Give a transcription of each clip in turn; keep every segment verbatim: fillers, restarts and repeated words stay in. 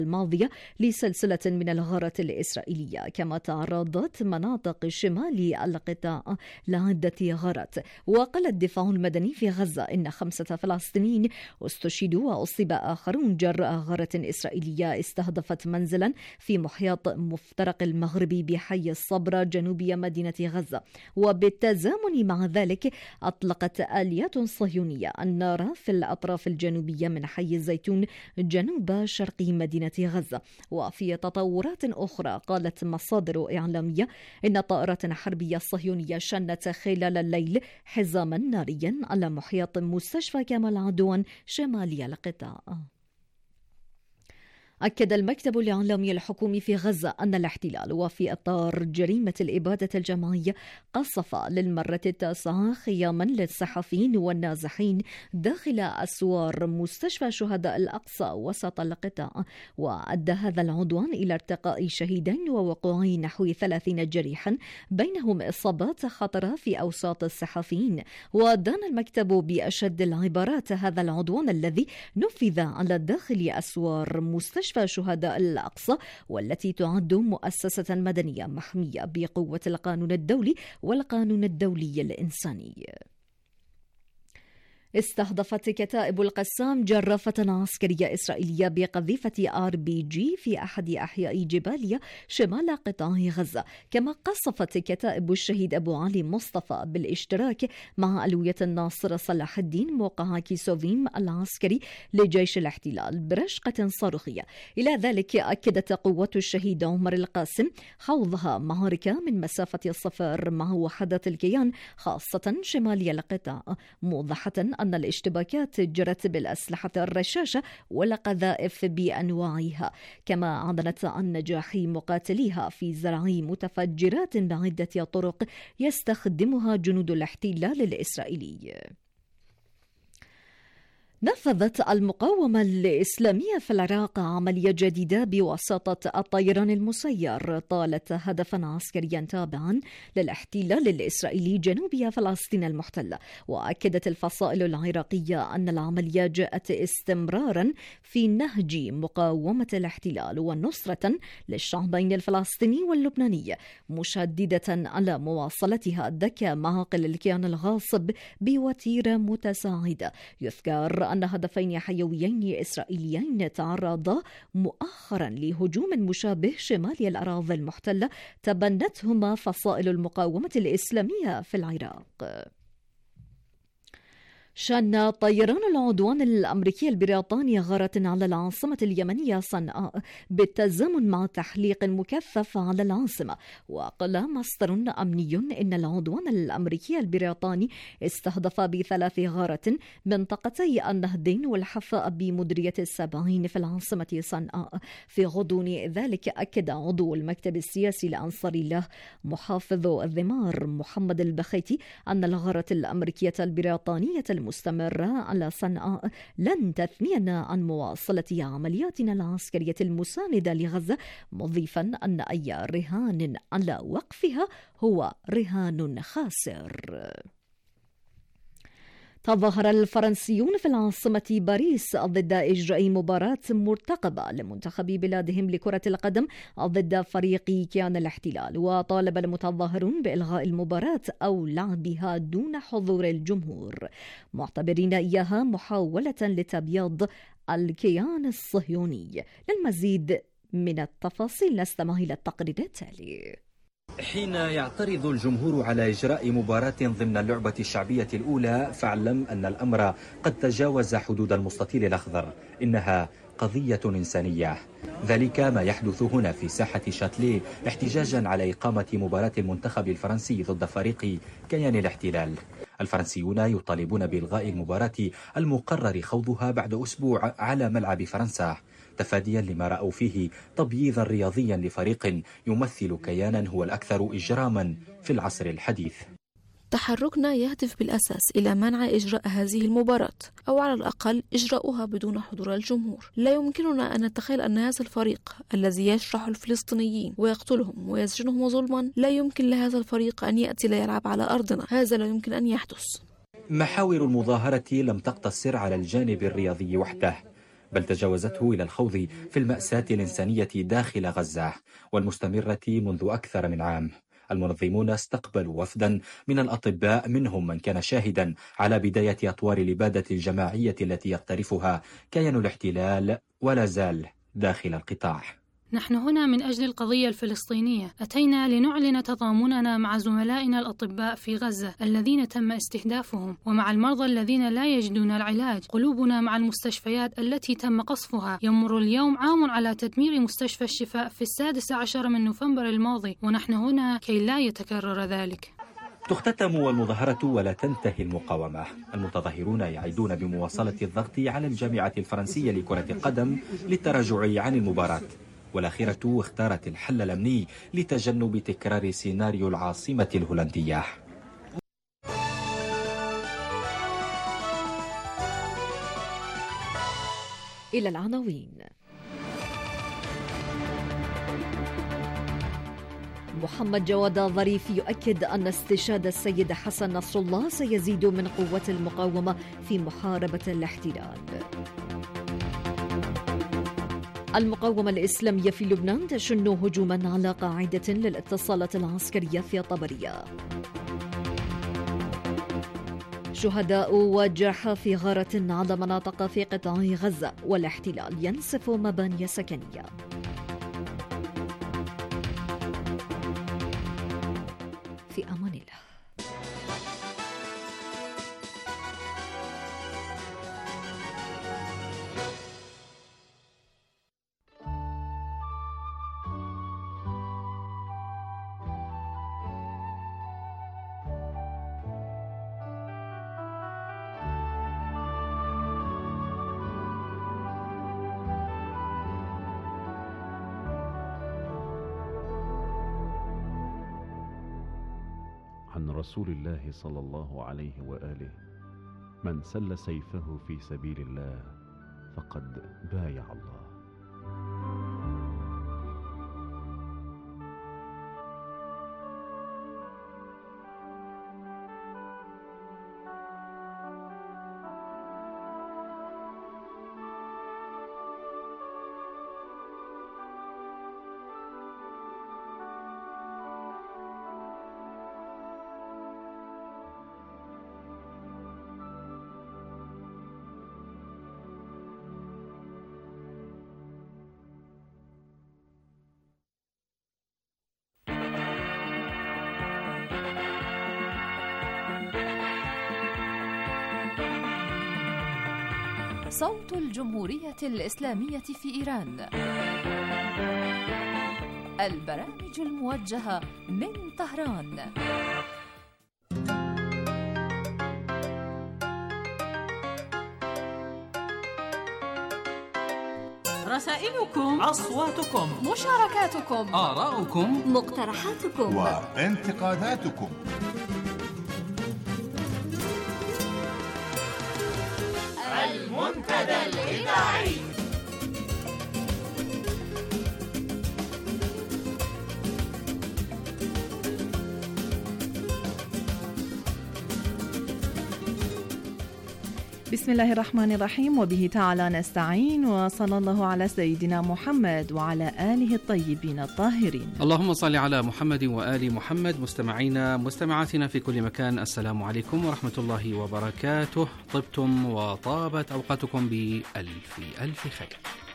الماضية لسلسلة من الغارات الإسرائيلية، كما تعرضت مناطق شمال القطاع لعدة غارات. وقال الدفاع المدني في غزة إن خمسة فلسطينيين استشهدوا وأصيب آخرون جراء غارة إسرائيلية استهدفت منزلا في محيط مفترق المغربي بحي الصبرة جنوبي مدينة غزة. وبالتزامن مع ذلك أطلقت آليات صهيونية النار في الأطراف الجنوبية من حي الزيتون جنوب شرقي مدينة غزة. وفي تطورات أخرى قالت مصادر إعلامية إن طائرة حربية صهيونية شنت خلال الليل حزاما ناريا على محيط مستشفى كمال عدوان شمالي القطاع. أكد المكتب الإعلامي الحكومي في غزة أن الاحتلال وفي إطار جريمة الإبادة الجماعية قصف للمرة التاسعة خياما للصحفيين والنازحين داخل أسوار مستشفى شهداء الأقصى وسط القطاع. وأدى هذا العدوان إلى ارتقاء شهيدين ووقوع نحو ثلاثين جريحا بينهم إصابات خطرة في أوساط الصحفيين. ودان المكتب بأشد العبارات هذا العدوان الذي نفذ على داخل أسوار مستشفى شهداء الأقصى، والتي تعد مؤسسة مدنية محمية بقوة القانون الدولي والقانون الدولي الإنساني. استهدفت كتائب القسام جرافة عسكرية إسرائيلية بقذيفة آر بي جي في أحد أحياء جباليا شمال قطاع غزة. كما قصفت كتائب الشهيد أبو علي مصطفى بالاشتراك مع ألوية الناصر صلاح الدين موقع كيسوفيم العسكري لجيش الاحتلال برشقة صاروخية. إلى ذلك أكدت قوات الشهيد عمر القاسم خوضها معركة من مسافة الصفر مع وحدات الكيان خاصة شمالي القطاع، موضحة أن الاشتباكات جرت بالأسلحة الرشاشة والقذائف بأنواعها. كما أعلنت عن نجاح مقاتليها في زرع متفجرات بعدة طرق يستخدمها جنود الاحتلال الإسرائيلي. نفذت المقاومة الإسلامية في العراق عملية جديدة بواسطة الطيران المسير طالت هدفا عسكريا تابعا للاحتلال الإسرائيلي جنوب فلسطين المحتلة. وأكدت الفصائل العراقية أن العملية جاءت استمرارا في نهج مقاومة الاحتلال ونصرة للشعبين الفلسطيني واللبناني، مشددة على مواصلتها دك معاقل الكيان الغاصب بوتيرة متساعدة. يذكر أن هدفين حيويين إسرائيليين تعرضا مؤخرا لهجوم مشابه شمال الأراضي المحتلة تبنتهما فصائل المقاومة الإسلامية في العراق. شن طيران العدوان الأمريكي البريطاني غارة على العاصمة اليمنية صنعاء بالتزامن مع تحليق مكثف على العاصمة. وقال مصدر أمني إن العدوان الأمريكي البريطاني استهدف بثلاث غارات منطقتي النهدين والحفاء بمديرية السبعين في العاصمة صنعاء. في غضون ذلك أكد عضو المكتب السياسي لأنصار الله محافظ الذمار محمد البخيتي أن الغارة الأمريكية البريطانية المستمرة على صنعاء لن تثنينا عن مواصلة عملياتنا العسكرية المساندة لغزة، مضيفا أن أي رهان على وقفها هو رهان خاسر. تظاهر الفرنسيون في العاصمة باريس ضد إجراء مباراة مرتقبة لمنتخب بلادهم لكرة القدم ضد فريق كيان الاحتلال. وطالب المتظاهرون بإلغاء المباراة أو لعبها دون حضور الجمهور، معتبرين إياها محاولة لتبييض الكيان الصهيوني. للمزيد من التفاصيل نستمع إلى التقرير التالي. حين يعترض الجمهور على إجراء مباراة ضمن اللعبة الشعبية الأولى فاعلم أن الأمر قد تجاوز حدود المستطيل الأخضر، إنها قضية إنسانية. ذلك ما يحدث هنا في ساحة شاتلي احتجاجا على إقامة مباراة المنتخب الفرنسي ضد فريق كيان الاحتلال. الفرنسيون يطالبون بإلغاء المباراة المقرر خوضها بعد أسبوع على ملعب فرنسا، تفاديا لما رأوا فيه تبييضا رياضيا لفريق يمثل كيانا هو الأكثر إجراما في العصر الحديث. تحركنا يهدف بالأساس إلى منع إجراء هذه المباراة، أو على الأقل إجراؤها بدون حضور الجمهور. لا يمكننا أن نتخيل أن هذا الفريق الذي يشرح الفلسطينيين ويقتلهم ويسجنهم ظلما، لا يمكن لهذا الفريق أن يأتي ليلعب على أرضنا. هذا لا يمكن أن يحدث. محاور المظاهرة لم تقتصر على الجانب الرياضي وحده، بل تجاوزته إلى الخوض في المأساة الإنسانية داخل غزة والمستمرة منذ أكثر من عام. المنظمون استقبلوا وفدا من الأطباء، منهم من كان شاهدا على بداية أطوار الإبادة الجماعية التي يقترفها كيان الاحتلال ولا زال داخل القطاع. نحن هنا من أجل القضية الفلسطينية، أتينا لنعلن تضامننا مع زملائنا الأطباء في غزة الذين تم استهدافهم، ومع المرضى الذين لا يجدون العلاج. قلوبنا مع المستشفيات التي تم قصفها. يمر اليوم عام على تدمير مستشفى الشفاء في السادس عشر من نوفمبر الماضي، ونحن هنا كي لا يتكرر ذلك. تختتم المظاهرة ولا تنتهي المقاومة. المتظاهرون يعيدون بمواصلة الضغط على الجامعة الفرنسية لكرة القدم للتراجع عن المباراة، والأخيرة اختارت الحل الأمني لتجنب تكرار سيناريو العاصمة الهولندية. إلى العناوين. محمد جواد ظريف يؤكد أن استشهاد السيد حسن نصر الله سيزيد من قوة المقاومة في محاربة الاحتلال. المقاومة الإسلامية في لبنان تشن هجوما على قاعدة للاتصالات العسكرية في طبرية. شهداء وجرحى في غارة على مناطق في قطاع غزة، والاحتلال ينسف مباني سكنية. في أمان الله. عن رسول الله صلى الله عليه وآله: من سل سيفه في سبيل الله فقد بايع الله. صوت الجمهورية الإسلامية في إيران. البرامج الموجهة من طهران. رسائلكم، أصواتكم، مشاركاتكم، آراؤكم، مقترحاتكم وانتقاداتكم. المنتدى الإذاعي. بسم الله الرحمن الرحيم، وبه تعالى نستعين، وصلى الله على سيدنا محمد وعلى آله الطيبين الطاهرين. اللهم صل على محمد وآل محمد. مستمعينا مستمعاتنا في كل مكان، السلام عليكم ورحمة الله وبركاته. طبتم وطابت أوقاتكم بألف ألف خير.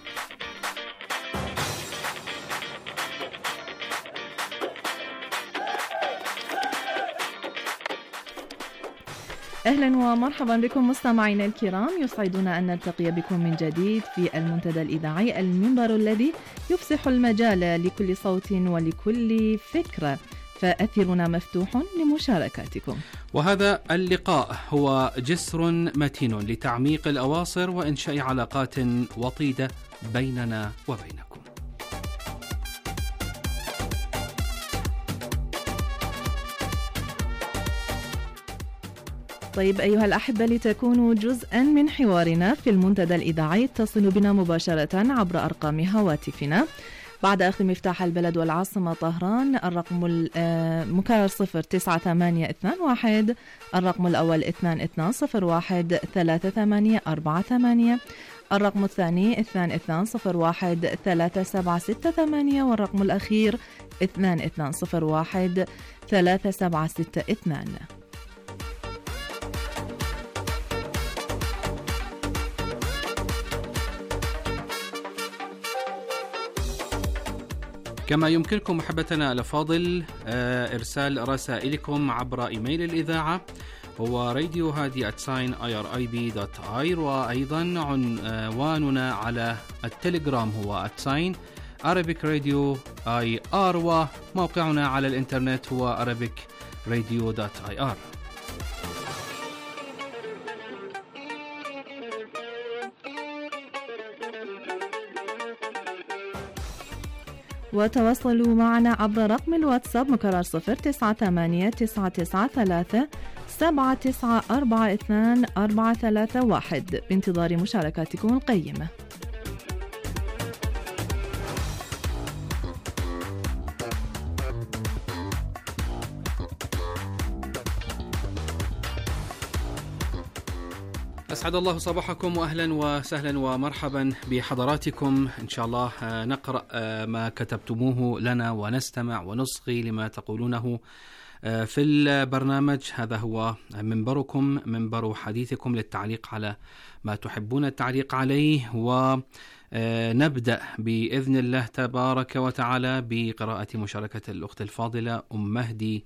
أهلا ومرحبا بكم مستمعينا الكرام، يسعدنا أن نلتقي بكم من جديد في المنتدى الإذاعي، المنبر الذي يفسح المجال لكل صوت ولكل فكرة، فأثرنا مفتوح لمشاركاتكم. وهذا اللقاء هو جسر متين لتعميق الأواصر وإنشاء علاقات وطيدة بيننا وبينكم. طيب أيها الأحبة، لتكونوا جزءا من حوارنا في المنتدى الإذاعي اتصلوا بنا مباشرة عبر أرقام هواتفنا بعد أخذ مفتاح البلد والعاصمة طهران. الرقم المكرر صفر تسعة ثمانية اثنان واحد، الرقم الأول اثنان اثنان صفر واحد ثلاثة ثمانية أربعة ثمانية، الرقم الثاني اثنان اثنان صفر واحد ثلاثة سبعة ستة ثمانية، والرقم الأخير اثنان اثنان صفر واحد ثلاثة سبعة ستة اثنان. كما يمكنكم محبتنا الأفاضل إرسال رسائلكم عبر إيميل الإذاعة هو راديو هادي آت ساين آي آر آي بي دوت آي آر، وأيضا عنواننا على التليجرام هو آت ساين Arabic Radio آي آر، وموقعنا على الإنترنت هو arabic radio dot آي آر. وتواصلوا معنا عبر رقم الواتساب مكرر صفر تسعة ثمانية تسعة تسعة ثلاثة سبعة تسعة أربعة اثنان أربعة ثلاثة واحد بانتظار مشاركاتكم القيمة. أسعد الله صباحكم وأهلا وسهلا ومرحبا بحضراتكم. إن شاء الله نقرأ ما كتبتموه لنا ونستمع ونصغي لما تقولونه في البرنامج. هذا هو منبركم، منبر حديثكم للتعليق على ما تحبون التعليق عليه، ونبدأ بإذن الله تبارك وتعالى بقراءة مشاركة الأخت الفاضلة أم مهدي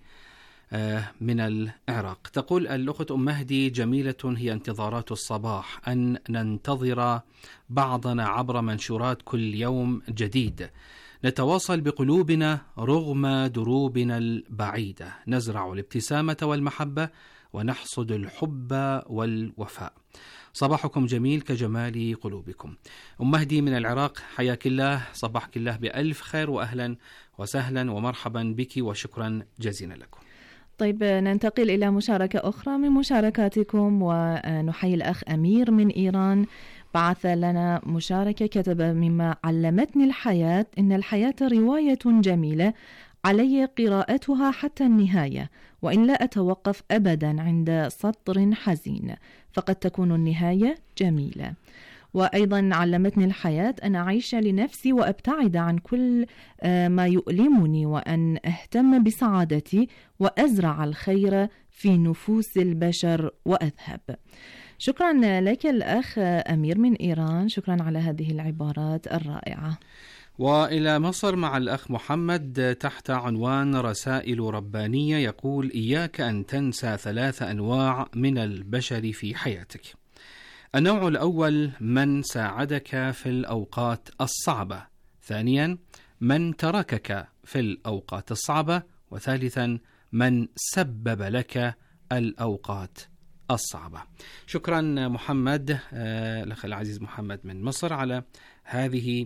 من العراق. تقول الأخت أم مهدي: جميلة هي انتظارات الصباح، أن ننتظر بعضنا عبر منشورات كل يوم جديد، نتواصل بقلوبنا رغم دروبنا البعيدة، نزرع الابتسامة والمحبة ونحصد الحب والوفاء. صباحكم جميل كجمال قلوبكم. أم مهدي من العراق، حياك الله، صباحك الله بألف خير، وأهلا وسهلا ومرحبا بك، وشكرا جزيلا لكم. طيب ننتقل إلى مشاركة أخرى من مشاركاتكم، ونحيي الأخ أمير من إيران، بعث لنا مشاركة كتب: مما علمتني الحياة إن الحياة رواية جميلة علي قراءتها حتى النهاية، وإن لا أتوقف أبدا عند سطر حزين فقد تكون النهاية جميلة. وأيضا علمتني الحياة أن أعيش لنفسي وأبتعد عن كل ما يؤلمني، وأن أهتم بسعادتي وأزرع الخير في نفوس البشر وأذهب. شكرا لك الأخ أمير من إيران، شكرا على هذه العبارات الرائعة. وإلى مصر مع الأخ محمد تحت عنوان رسائل ربانية، يقول: إياك أن تنسى ثلاث أنواع من البشر في حياتك. النوع الأول من ساعدك في الأوقات الصعبة، ثانيا من تركك في الأوقات الصعبة، وثالثا من سبب لك الأوقات الصعبة. شكرا محمد، الأخ العزيز محمد من مصر، على هذه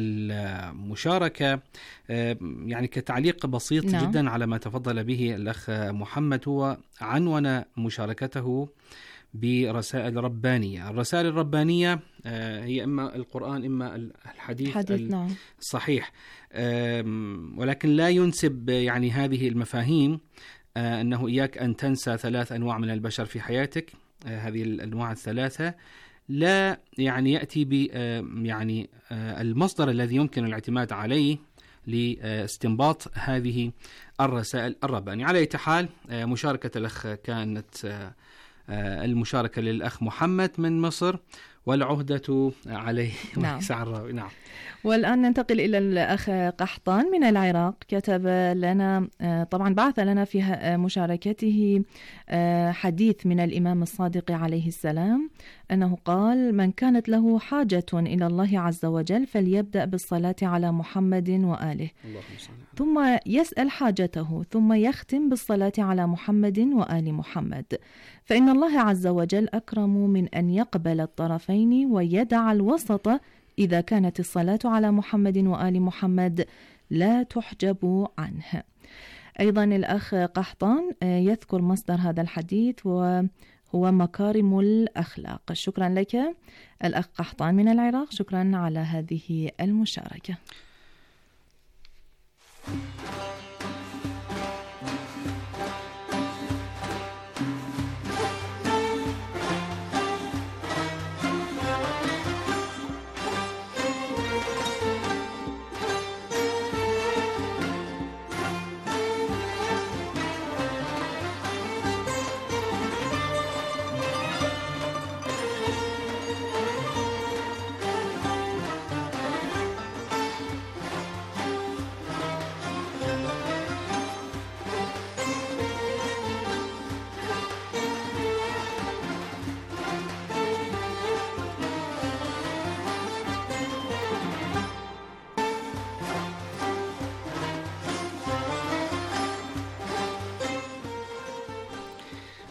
المشاركة. يعني كتعليق بسيط نعم. جدا على ما تفضل به الأخ محمد، هو عنون مشاركته برسائل ربانية. الرسائل الربانية هي إما القرآن إما الحديث الصحيح، ولكن لا ينسب يعني هذه المفاهيم أنه إياك أن تنسى ثلاث أنواع من البشر في حياتك. هذه الأنواع الثلاثة لا يعني يأتي ب يعني المصدر الذي يمكن الاعتماد عليه لاستنباط هذه الرسائل الربانية. على أي حال، مشاركة الأخ كانت المشاركة للأخ محمد من مصر، والعهدة عليه. نعم. نعم. والآن ننتقل إلى الأخ قحطان من العراق، كتب لنا، طبعا بعث لنا في مشاركته حديث من الإمام الصادق عليه السلام أنه قال: من كانت له حاجة إلى الله عز وجل فليبدأ بالصلاة على محمد وآله، ثم يسأل حاجته، ثم يختم بالصلاة على محمد وآل محمد، فإن الله عز وجل أكرم من أن يقبل الطرفين ويدع الوسط إذا كانت الصلاة على محمد وآل محمد لا تحجب عنه. أيضا الأخ قحطان يذكر مصدر هذا الحديث وهو مكارم الأخلاق. شكرا لك الأخ قحطان من العراق، شكرا على هذه المشاركة.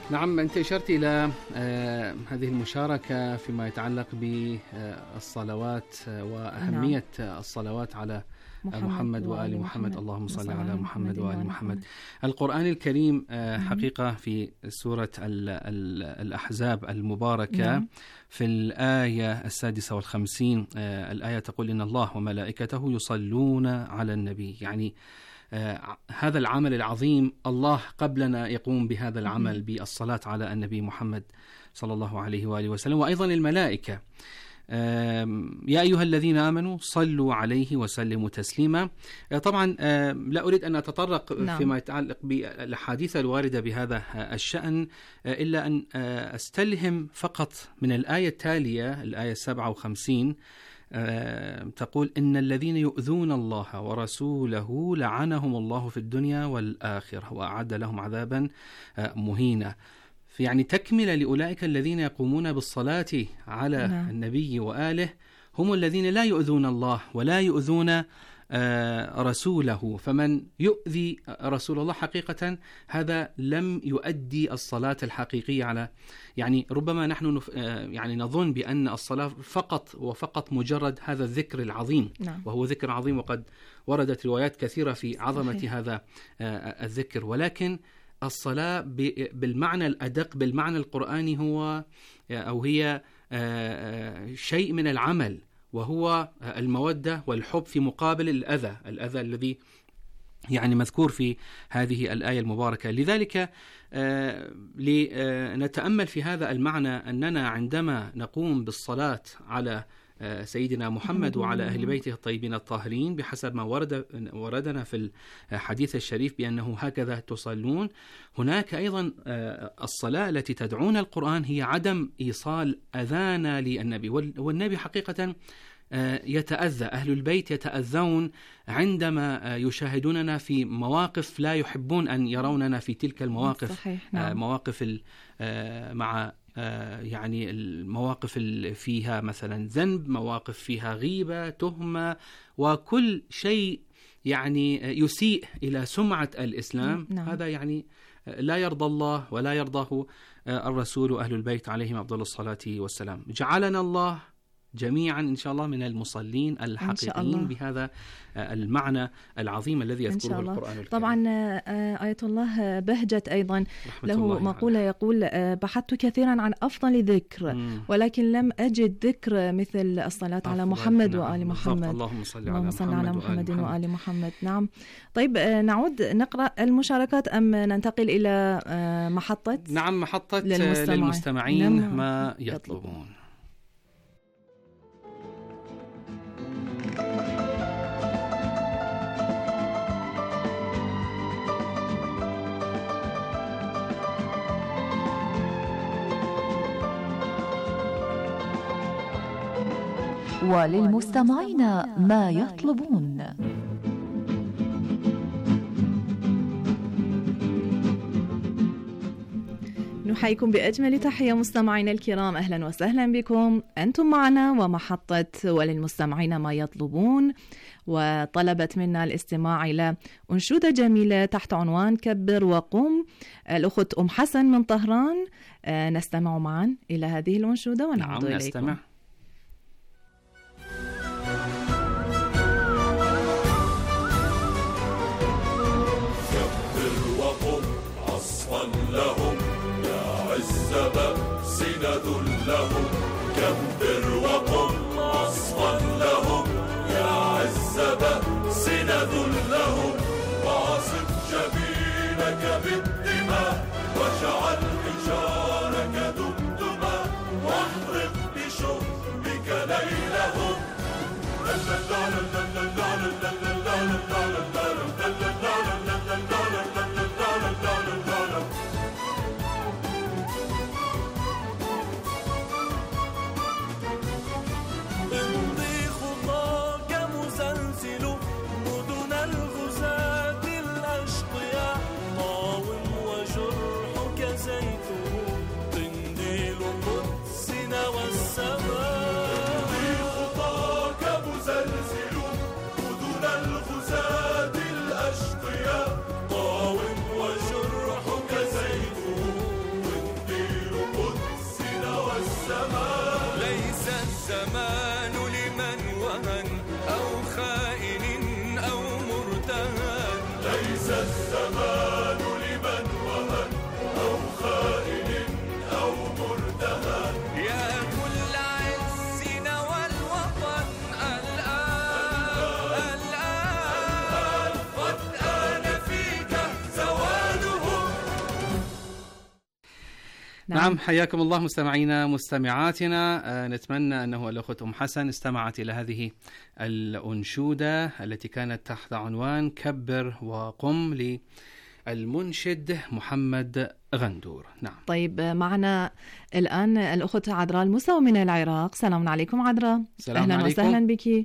نعم، أنت أشرت إلى آه هذه المشاركة فيما يتعلق بالصلوات وأهمية نعم. الصلوات على محمد, محمد وآل محمد, محمد. اللهم صل على محمد وآل محمد. القرآن الكريم آه حقيقة في سورة ال ال الأحزاب المباركة نعم. في الآية السادسة والخمسين آه الآية تقول إن الله وملائكته يصلون على النبي، يعني آه هذا العمل العظيم الله قبلنا يقوم بهذا العمل بالصلاة على النبي محمد صلى الله عليه وآله وسلم، وأيضا الملائكة يا أيها الذين آمنوا صلوا عليه وسلموا تسليما. طبعا لا أريد أن أتطرق نعم. فيما يتعلق بالأحاديث الواردة بهذا الشأن، إلا أن أستلهم فقط من الآية التالية، الآية السابعة وخمسين، تقول إن الذين يؤذون الله ورسوله لعنهم الله في الدنيا والآخرة وأعد لهم عذابا مهينا. يعني تكملة لأولئك الذين يقومون بالصلاة على نعم. النبي وآله، هم الذين لا يؤذون الله ولا يؤذون آه رسوله، فمن يؤذي رسول الله حقيقة هذا لم يؤدي الصلاة الحقيقية على، يعني ربما نحن نف... آه يعني نظن بأن الصلاة فقط وفقط مجرد هذا الذكر العظيم نعم. وهو ذكر عظيم، وقد وردت روايات كثيرة في عظمة صحيح. هذا آه الذكر، ولكن الصلاة بالمعنى الأدق بالمعنى القرآني هو أو هي شيء من العمل، وهو المودة والحب في مقابل الأذى الأذى الذي يعني مذكور في هذه الآية المباركة. لذلك لنتأمل في هذا المعنى أننا عندما نقوم بالصلاة على سيدنا محمد وعلى أهل بيته الطيبين الطاهرين بحسب ما ورد وردنا في الحديث الشريف بأنه هكذا تصلون، هناك أيضا الصلاة التي تدعون القرآن هي عدم إيصال أذانا للنبي، والنبي حقيقة يتأذى، أهل البيت يتأذون عندما يشاهدوننا في مواقف لا يحبون أن يروننا في تلك المواقف. صحيح. نعم. مواقف مع يعني المواقف اللي فيها مثلا ذنب، مواقف فيها غيبة، تهمة، وكل شيء يعني يسيء إلى سمعة الإسلام. نعم. هذا يعني لا يرضى الله ولا يرضاه الرسول وأهل البيت عليهم أفضل الصلاة والسلام. جعلنا الله جميعا إن شاء الله من المصلين الحقيقيين بهذا المعنى العظيم الذي يذكره القرآن الكريم. طبعا آية الله بهجت أيضا له مقولة يقول بحثت كثيرا عن أفضل ذكر مم. ولكن لم أجد ذكر مثل الصلاة على محمد نعم. وآل محمد. اللهم صل على محمد, على محمد وآل محمد. نعم. طيب نعود نقرأ المشاركات أم ننتقل إلى محطة نعم محطة للمستمعين, للمستمعين نعم. ما يطلبون. وللمستمعين ما يطلبون. نحييكم بأجمل تحية مستمعينا الكرام، أهلا وسهلا بكم. أنتم معنا ومحطة وللمستمعين ما يطلبون، وطلبت منا الاستماع إلى أنشودة جميلة تحت عنوان كبر وقم، الأخت أم حسن من طهران. نستمع معا إلى هذه الأنشودة ونعود نعم إليكم. نستمع. لهم يا عز سند لهم، كبر وقم عصفا لهم يا عز سند لهم، واعصف جبينك بالدماء واجعل حجارك دمدما، واحرق بشوق نعم, نعم حياكم الله مستمعينا مستمعاتنا. آه نتمنى أنه الأخت أم حسن استمعت إلى هذه الأنشودة التي كانت تحت عنوان كبر وقم للمنشد محمد غندور. نعم. طيب معنا الآن الأخت عذراء الموسوي من العراق. سلام عليكم عذراء. أهلا عليكم. وسهلا بك.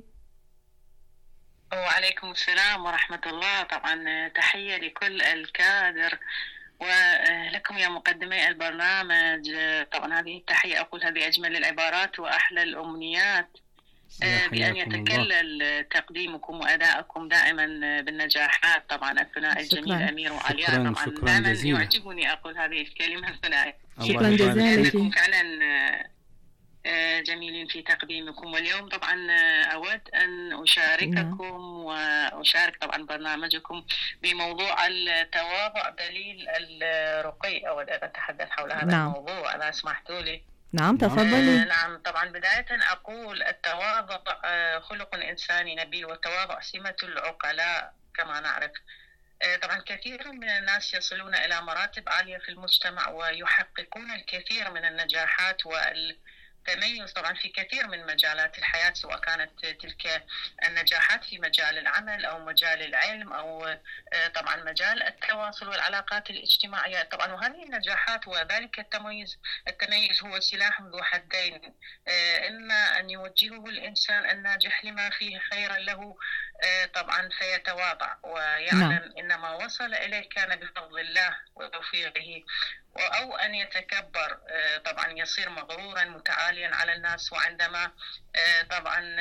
وعليكم السلام ورحمة الله. طبعا تحية لكل الكادر ولكم يا مقدمي البرنامج. طبعا هذه التحية أقول هذه أجمل العبارات وأحلى الأمنيات بأن يتكلل تقديمكم وأداءكم دائما بالنجاحات. طبعا الثنائي الجميل أمير وعلياء طبعا دائما يعجبني أقول هذه الكلمة الثنائي. شكرا جزيلا. فعلا جميلين في تقديمكم. واليوم طبعا أود أن أشارككم وأشارك طبعا برنامجكم بموضوع التواضع دليل الرقي. أود أن أتحدث حول هذا نعم. الموضوع إذا سمحتوا لي. نعم تفضلي. آه نعم طبعا بداية أقول التواضع خلق إنساني نبيل والتواضع سمة العقلاء كما نعرف. آه طبعا كثير من الناس يصلون إلى مراتب عالية في المجتمع ويحققون الكثير من النجاحات وال تميز طبعا في كثير من مجالات الحياة، سواء كانت تلك النجاحات في مجال العمل أو مجال العلم أو طبعا مجال التواصل والعلاقات الاجتماعية طبعا. وهذه النجاحات وذلك التميز التميز هو سلاح ذو حدين، إما أن يوجهه الإنسان الناجح لما فيه خيرا له طبعا فيتواضع ويعلم إن ما وصل إليه كان بفضل الله وتوفيقه، أو أن يتكبر طبعا يصير مغرورا متعاليا على الناس، وعندما طبعا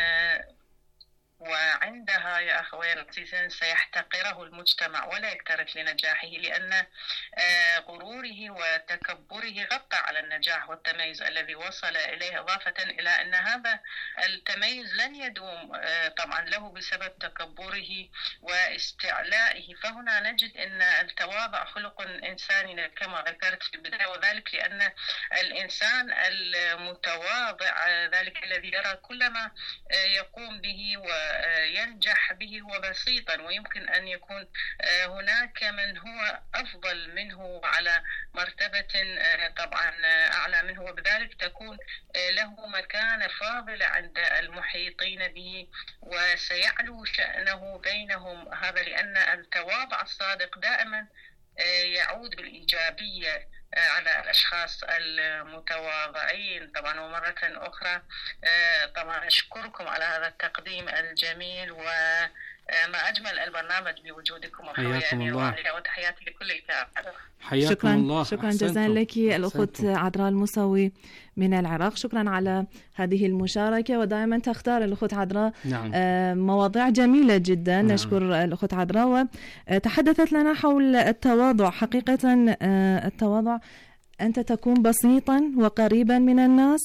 وعندها يا أخوي العزيزين سيحتقره المجتمع ولا يكترث لنجاحه، لأن غروره وتكبره غطى على النجاح والتميز الذي وصل إليه، إضافة إلى أن هذا التميز لن يدوم طبعا له بسبب تكبره واستعلائه. فهنا نجد أن التواضع خلق إنساني كما ذكرت في البداية، وذلك لأن الإنسان المتواضع ذلك الذي يرى كل ما يقوم به و ينجح به هو بسيطا، ويمكن أن يكون هناك من هو أفضل منه على مرتبة طبعا أعلى منه، وبذلك تكون له مكانة فاضلة عند المحيطين به وسيعلو شأنه بينهم. هذا لأن التواضع الصادق دائما يعود بالإيجابية على الأشخاص المتواضعين طبعا. ومرة أخرى طبعا أشكركم على هذا التقديم الجميل وما أجمل البرنامج بوجودكم. حياكم الله وتحياتي لكل الكافة. حياكم شكرا الله. شكرا جزيلا لك الأخت عذراء الموسوي من العراق. شكرا على هذه المشاركة، ودائما تختار الأخت عذراء نعم. مواضيع جميلة جدا. نعم. نشكر الأخت عذراء، وتحدثت لنا حول التواضع. حقيقة التواضع أنت تكون بسيطا وقريبا من الناس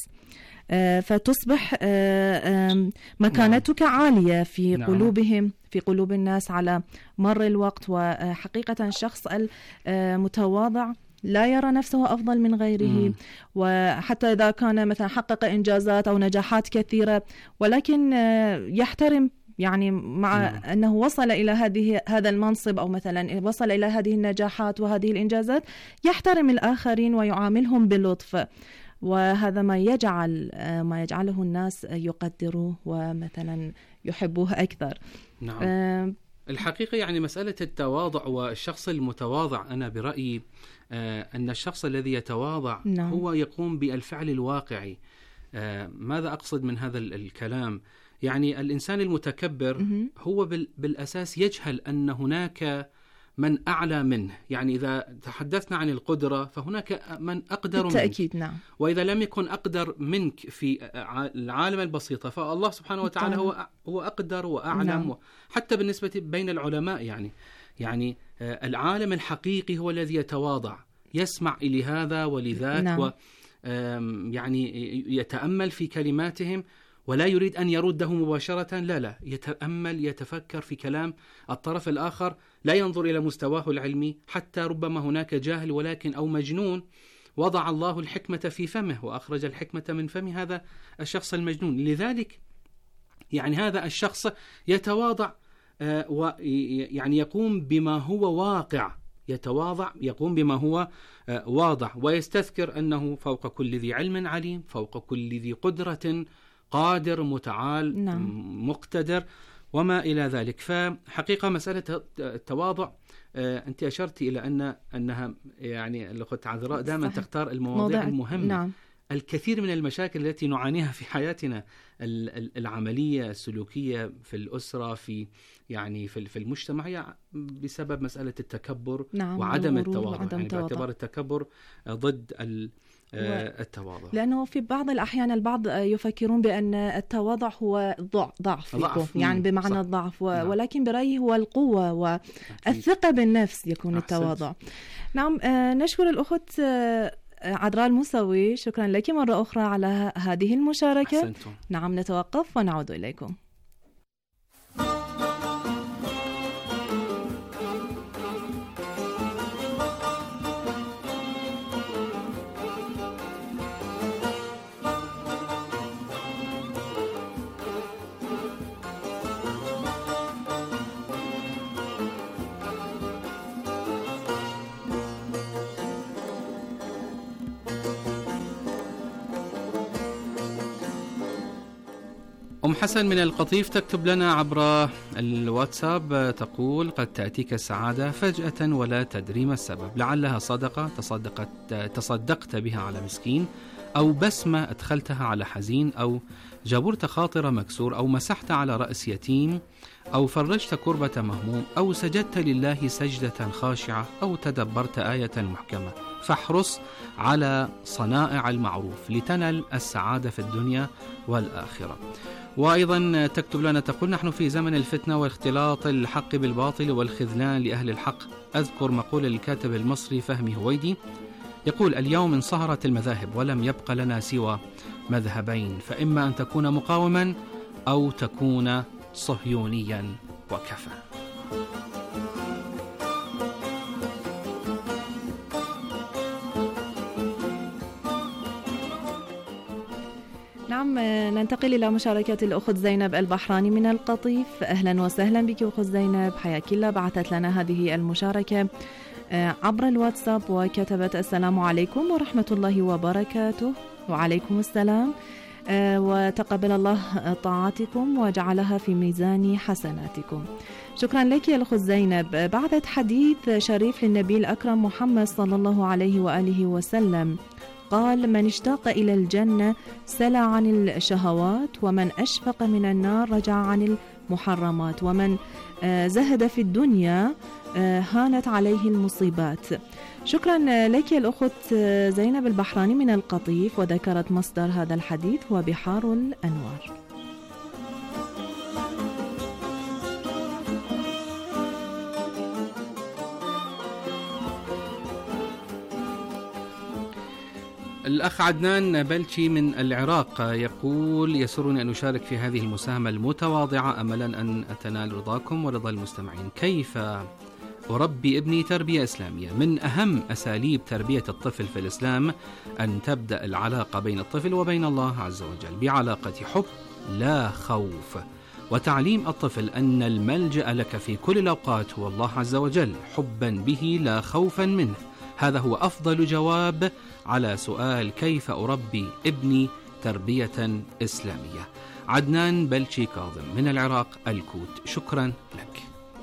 فتصبح مكانتك عالية في قلوبهم في قلوب الناس على مر الوقت. وحقيقة الشخص المتواضع لا يرى نفسه أفضل من غيره، م. وحتى إذا كان مثلا حقق إنجازات أو نجاحات كثيرة، ولكن يحترم يعني مع م. أنه وصل إلى هذه هذا المنصب أو مثلا وصل إلى هذه النجاحات وهذه الإنجازات، يحترم الآخرين ويعاملهم بلطف، وهذا ما يجعل ما يجعله الناس يقدروه ومثلا يحبوه أكثر. نعم. أه الحقيقة يعني مسألة التواضع والشخص المتواضع، أنا برأيي أه أن الشخص الذي يتواضع نعم. هو يقوم بالفعل الواقعي. أه ماذا أقصد من هذا الكلام؟ يعني الإنسان المتكبر م- هو بالأساس يجهل أن هناك من أعلى منه. يعني إذا تحدثنا عن القدرة فهناك من أقدر بالتأكيد منك، نعم. وإذا لم يكن أقدر منك في العالم البسيطة فالله سبحانه وتعالى هو هو أقدر وأعلم. نعم. حتى بالنسبة بين العلماء يعني يعني العالم الحقيقي هو الذي يتواضع، يسمع إلى هذا ولذاك. نعم. و يعني يتأمل في كلماتهم ولا يريد أن يرده مباشرة، لا لا يتأمل يتفكر في كلام الطرف الآخر، لا ينظر إلى مستواه العلمي، حتى ربما هناك جاهل ولكن أو مجنون وضع الله الحكمة في فمه وأخرج الحكمة من فمه هذا الشخص المجنون. لذلك يعني هذا الشخص يتواضع ويعني يقوم بما هو واقع، يتواضع، يقوم بما هو واضح، ويستذكر أنه فوق كل ذي علم عليم، فوق كل ذي قدرة قادر، متعال، نعم. مقتدر وما إلى ذلك. فحقيقة مسألة التواضع أنت أشرت إلى أن أنها يعني الأخت عذراء دائما تختار المواضيع المهمة. نعم. الكثير من المشاكل التي نعانيها في حياتنا العملية السلوكية في الأسرة، في يعني في المجتمع، هي بسبب مسألة التكبر، نعم. وعدم التواضع، يعني باعتبار التكبر ضد التواضع. لأنه في بعض الأحيان البعض يفكرون بأن التواضع هو ضعف، ضعف. يعني بمعنى صح. الضعف و... نعم. ولكن برأيي هو القوة والثقة بالنفس يكون أحسنت. التواضع. نعم. نشكر الأخت عذراء الموسوي، شكرا لك مرة أخرى على هذه المشاركة. أحسنتم. نعم، نتوقف ونعود إليكم. أم حسن من القطيف تكتب لنا عبر الواتساب، تقول: قد تأتيك السعادة فجأة ولا تدري ما السبب، لعلها صدقة تصدقت تصدقت بها على مسكين، أو بسمة أدخلتها على حزين، أو جبرت خاطر مكسور، أو مسحت على رأس يتيم، أو فرجت كربة مهموم، أو سجدت لله سجدة خاشعة، أو تدبرت آية محكمة. فاحرص على صنائع المعروف لتنل السعادة في الدنيا والآخرة. وأيضا تكتب لنا تقول: نحن في زمن الفتنة واختلاط الحق بالباطل والخذلان لأهل الحق. أذكر مقولة للكاتب المصري فهمي هويدي يقول: اليوم انصهرت المذاهب ولم يبق لنا سوى مذهبين، فإما أن تكون مقاوما أو تكون صهيونيا وكفى. نعم، ننتقل إلى مشاركة الأخت زينب البحراني من القطيف. أهلا وسهلا بك أخت زينب، حياك الله. بعثت لنا هذه المشاركة عبر الواتساب وكتبت: السلام عليكم ورحمة الله وبركاته. وعليكم السلام، وتقبل الله طاعتكم وجعلها في ميزان حسناتكم. شكرا لك يا الأخت زينب. بعثت حديث شريف للنبي الأكرم محمد صلى الله عليه وآله وسلم، قال: من اشتاق إلى الجنة سلى عن الشهوات، ومن أشفق من النار رجع عن المحرمات، ومن زهد في الدنيا هانت عليه المصيبات. شكرا لك يا الأخت زينب البحراني من القطيف، وذكرت مصدر هذا الحديث هو بحار الأنوار. الأخ عدنان بلشي من العراق يقول: يسرني أن أشارك في هذه المساهمة المتواضعة أملا أن أتنال رضاكم ورضا المستمعين. كيف أربي ابني تربية إسلامية؟ من أهم أساليب تربية الطفل في الإسلام أن تبدأ العلاقة بين الطفل وبين الله عز وجل بعلاقة حب لا خوف، وتعليم الطفل أن الملجأ لك في كل الأوقات هو الله عز وجل، حبا به لا خوفا منه. هذا هو أفضل جواب على سؤال كيف أربي ابني تربية إسلامية. عدنان بلشي كاظم من العراق الكوت، شكرا لك.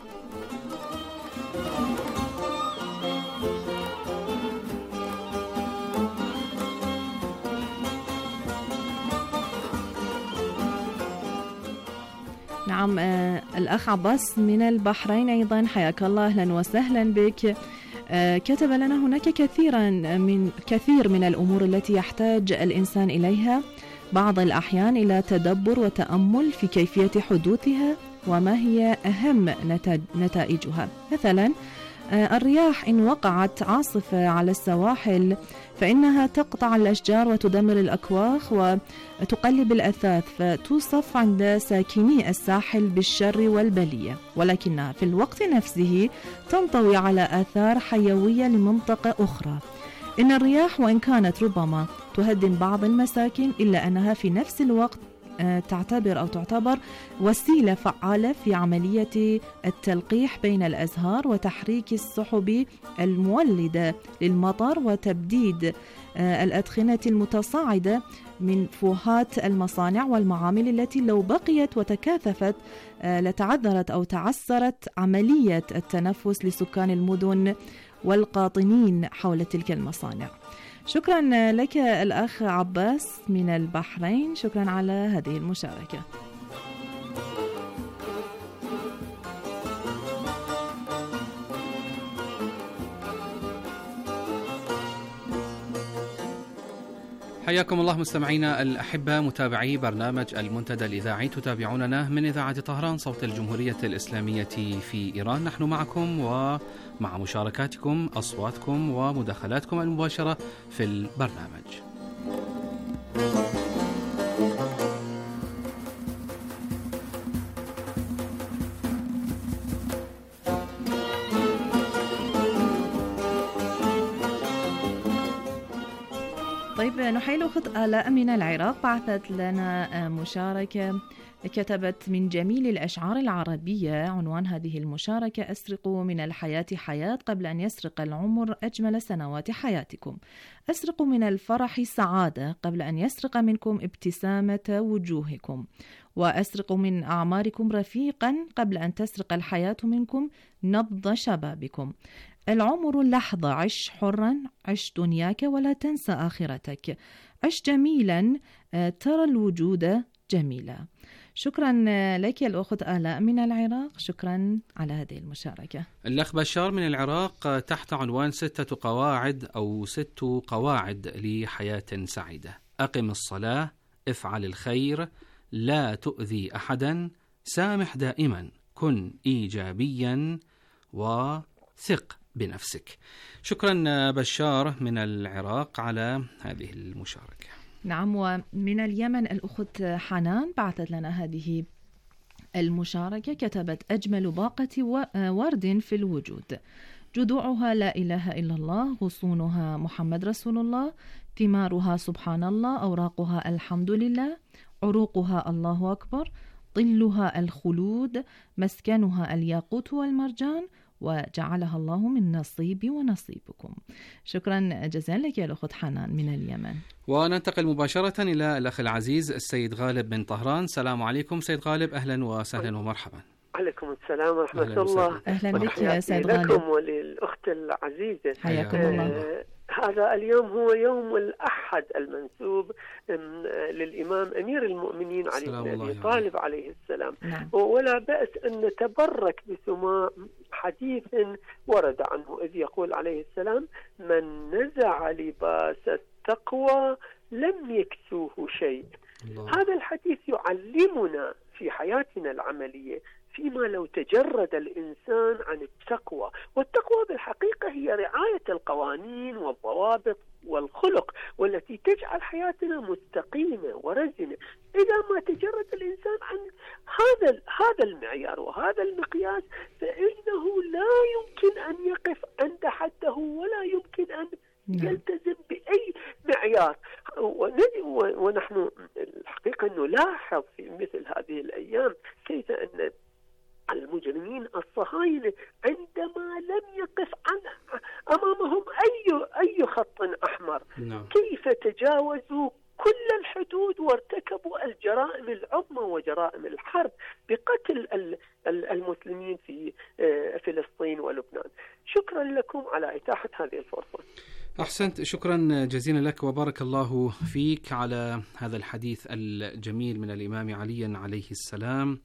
نعم، آه الأخ عباس من البحرين أيضا، حياك الله، أهلا وسهلا بك. آه كتب لنا: هناك كثيرا من كثير من الأمور التي يحتاج الإنسان إليها بعض الأحيان إلى تدبر وتأمل في كيفية حدوثها وما هي أهم نتائجها. مثلا آه الرياح إن وقعت عاصفة على السواحل فإنها تقطع الأشجار وتدمر الأكواخ وتقلب الأثاث، فتوصف عند ساكني الساحل بالشر والبلية، ولكنها في الوقت نفسه تنطوي على آثار حيوية لمنطقة أخرى. إن الرياح وإن كانت ربما تهدم بعض المساكن إلا أنها في نفس الوقت تعتبر أو تعتبر وسيلة فعالة في عملية التلقيح بين الأزهار وتحريك السحب المولدة للمطر وتبديد الأدخنة المتصاعدة من فوهات المصانع والمعامل التي لو بقيت وتكاثفت لتعذرت أو تعسرت عملية التنفس لسكان المدن والقاطنين حول تلك المصانع. شكرا لك الأخ عباس من البحرين، شكرا على هذه المشاركة. حياكم الله مستمعينا الأحبة، متابعي برنامج المنتدى الإذاعي، تتابعوننا من إذاعة طهران صوت الجمهورية الإسلامية في إيران. نحن معكم ومع مشاركاتكم، أصواتكم ومداخلاتكم المباشرة في البرنامج. طيب، نحيل أخت آلاء من العراق بعثت لنا مشاركة كتبت: من جميل الأشعار العربية. عنوان هذه المشاركة: أسرقوا من الحياة حياة قبل أن يسرق العمر أجمل سنوات حياتكم. أسرقوا من الفرح سعادة قبل أن يسرق منكم ابتسامة وجوهكم. وأسرقوا من أعماركم رفيقا قبل أن تسرق الحياة منكم نبض شبابكم. العمر لحظة، عش حرا، عش دنياك ولا تنسى آخرتك. عش جميلا، ترى الوجود جميلا. شكرا لك الأخت آلاء من العراق، شكرا على هذه المشاركة. الأخ بشار من العراق تحت عنوان ستة قواعد أو ست قواعد لحياة سعيدة: أقم الصلاة، افعل الخير، لا تؤذي أحدا، سامح دائما، كن إيجابيا، وثق بنفسك. شكرا بشار من العراق على هذه المشاركة. نعم، ومن اليمن الأخت حنان بعثت لنا هذه المشاركة، كتبت: أجمل باقة ورد في الوجود، جذوعها لا إله إلا الله، غصونها محمد رسول الله، ثمارها سبحان الله، أوراقها الحمد لله، عروقها الله أكبر، ظلها الخلود، مسكنها الياقوت والمرجان، وجعلها الله من نصيبي ونصيبكم. شكرا جزيلا لك يا الأخت حنان من اليمن. وننتقل مباشرة إلى الأخ العزيز السيد غالب من طهران. السلام عليكم سيد غالب، أهلا وسهلا ومرحبا. عليكم السلام ورحمة أهلا الله. أهلا بك يا سيد غالب. لكم وللأخت العزيزة، حياكم الله. هذا اليوم هو يوم الأحد المنسوب للإمام أمير المؤمنين علي بن أبي طالب عليه السلام. نعم. ولا بأس أن نتبرك بسماع حديث ورد عنه، إذ يقول عليه السلام: من نزع لباس التقوى لم يكسوه شيء. الله. هذا الحديث يعلمنا في حياتنا العملية فيما لو تجرد الإنسان عن التقوى، والتقوى بالحقيقة هي رعاية القوانين والضوابط والخلق والتي تجعل حياتنا مستقيمة ورزنة. إذا ما تجرد الإنسان عن هذا هذا المعيار وهذا المقياس فإنه لا يمكن أن يقف عند حده ولا يمكن أن يلتزم بأي معيار. ونحن الحقيقة نلاحظ في مثل هذه الأيام كيف أن المجرمين الصهاينة عندما لم يقف عن أمامهم أي أي خط أحمر، نعم. كيف تجاوزوا كل الحدود وارتكبوا الجرائم العظمى وجرائم الحرب بقتل المسلمين في فلسطين ولبنان. شكرا لكم على إتاحة هذه الفرصة. أحسنت، شكرا جزيلا لك وبارك الله فيك على هذا الحديث الجميل من الإمام علي عليه السلام.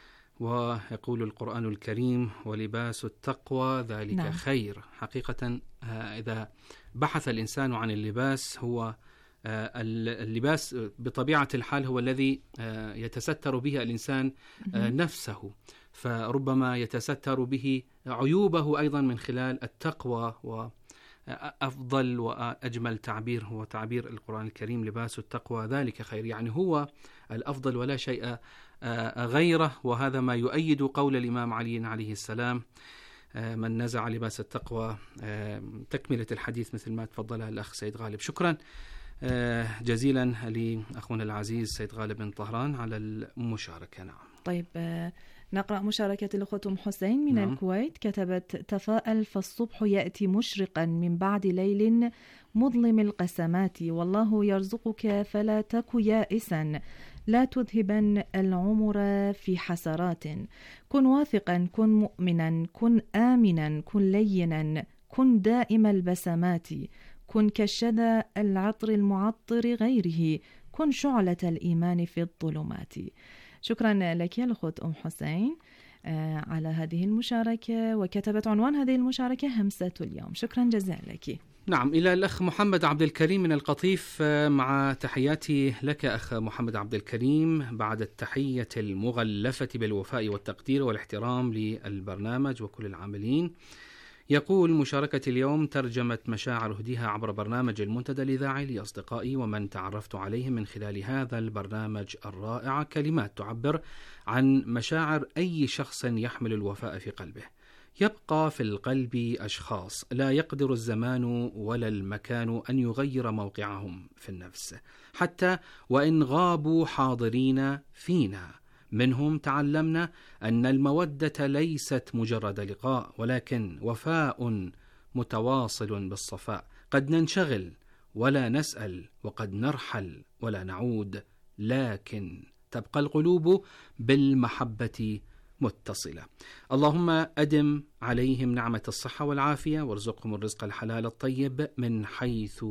ويقول القرآن الكريم: ولباس التقوى ذلك نعم. خير. حقيقة إذا بحث الإنسان عن اللباس، هو اللباس بطبيعة الحال هو الذي يتستر به الإنسان نفسه، فربما يتستر به عيوبه أيضا من خلال التقوى. وأفضل وأجمل تعبير هو تعبير القرآن الكريم: لباس التقوى ذلك خير، يعني هو الأفضل ولا شيء غيره. وهذا ما يؤيد قول الإمام علي عليه السلام: من نزع لباس التقوى. تكملة الحديث مثل ما تفضلها الأخ سيد غالب. شكرا جزيلا لأخونا العزيز سيد غالب بن طهران على المشاركة. نعم. طيب نقرأ مشاركة الأخت أم حسين من نعم. الكويت. كتبت: تفاءل فالصبح يأتي مشرقا من بعد ليل مظلم القسمات، والله يرزقك فلا تك يائسا، لا تذهبن العمر في حسرات، كن واثقا، كن مؤمنا، كن آمنا، كن لينا، كن دائم البسمات، كن كالشذى العطر المعطر غيره، كن شعلة الإيمان في الظلمات. شكرا لك يا الأخت أم حسين على هذه المشاركة، وكتبت عنوان هذه المشاركة همسة اليوم. شكرا جزيلا لك. نعم. إلى الأخ محمد عبد الكريم من القطيف، مع تحياتي لك أخ محمد عبد الكريم بعد التحية المغلفة بالوفاء والتقدير والاحترام للبرنامج وكل العاملين. يقول: مشاركة اليوم ترجمة مشاعر أهديها عبر برنامج المنتدى الإذاعي لأصدقائي ومن تعرفت عليهم من خلال هذا البرنامج الرائع، كلمات تعبر عن مشاعر أي شخص يحمل الوفاء في قلبه. يبقى في القلب أشخاص لا يقدر الزمان ولا المكان أن يغير موقعهم في النفس، حتى وإن غابوا حاضرين فينا. منهم تعلمنا أن المودة ليست مجرد لقاء، ولكن وفاء متواصل بالصفاء. قد ننشغل ولا نسأل، وقد نرحل ولا نعود، لكن تبقى القلوب بالمحبة متصلة. اللهم أدم عليهم نعمة الصحة والعافية، وارزقهم الرزق الحلال الطيب من حيث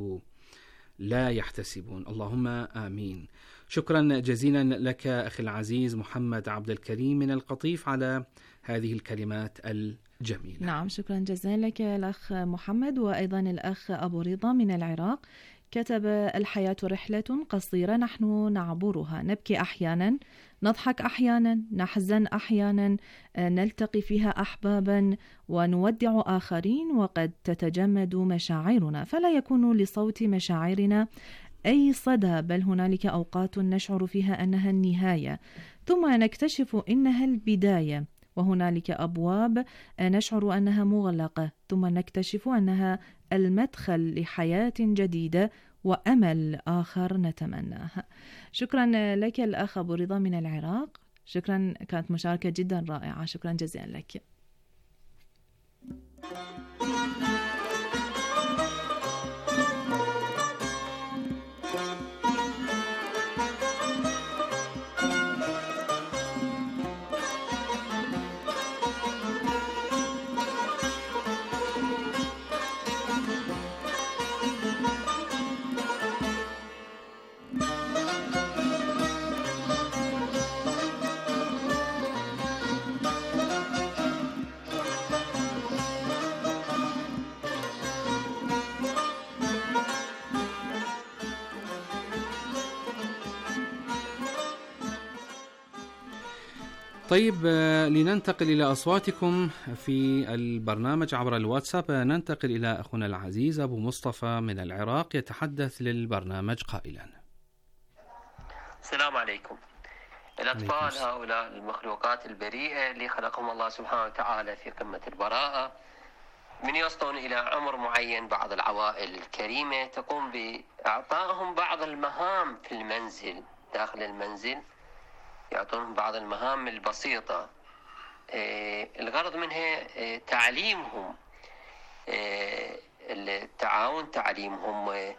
لا يحتسبون، اللهم آمين. شكرا جزيلا لك أخي العزيز محمد عبد الكريم من القطيف على هذه الكلمات الجميلة. نعم، شكرا جزيلا لك الأخ محمد. وأيضا الأخ أبو رضا من العراق كتب: الحياة رحلة قصيرة نحن نعبرها، نبكي أحيانا، نضحك أحيانا، نحزن أحيانا، نلتقي فيها أحبابا ونودع آخرين، وقد تتجمد مشاعرنا، فلا يكون لصوت مشاعرنا أي صدى، بل هنالك أوقات نشعر فيها أنها النهاية، ثم نكتشف إنها البداية، وهنالك أبواب نشعر أنها مغلقة، ثم نكتشف أنها المدخل لحياة جديدة وأمل آخر نتمناه. شكرا لك الأخ أبو رضا من العراق، شكرا، كانت مشاركة جدا رائعة، شكرا جزيلا لك. طيب، لننتقل إلى أصواتكم في البرنامج عبر الواتساب. ننتقل إلى أخونا العزيز أبو مصطفى من العراق، يتحدث للبرنامج قائلا: السلام عليكم. الأطفال هؤلاء المخلوقات البريئة اللي خلقهم الله سبحانه وتعالى في قمة البراءة، من يصلون إلى عمر معين بعض العوائل الكريمة تقوم بإعطائهم بعض المهام في المنزل، داخل المنزل يعطونهم بعض المهام البسيطة، الغرض منها تعليمهم التعاون، تعليمهم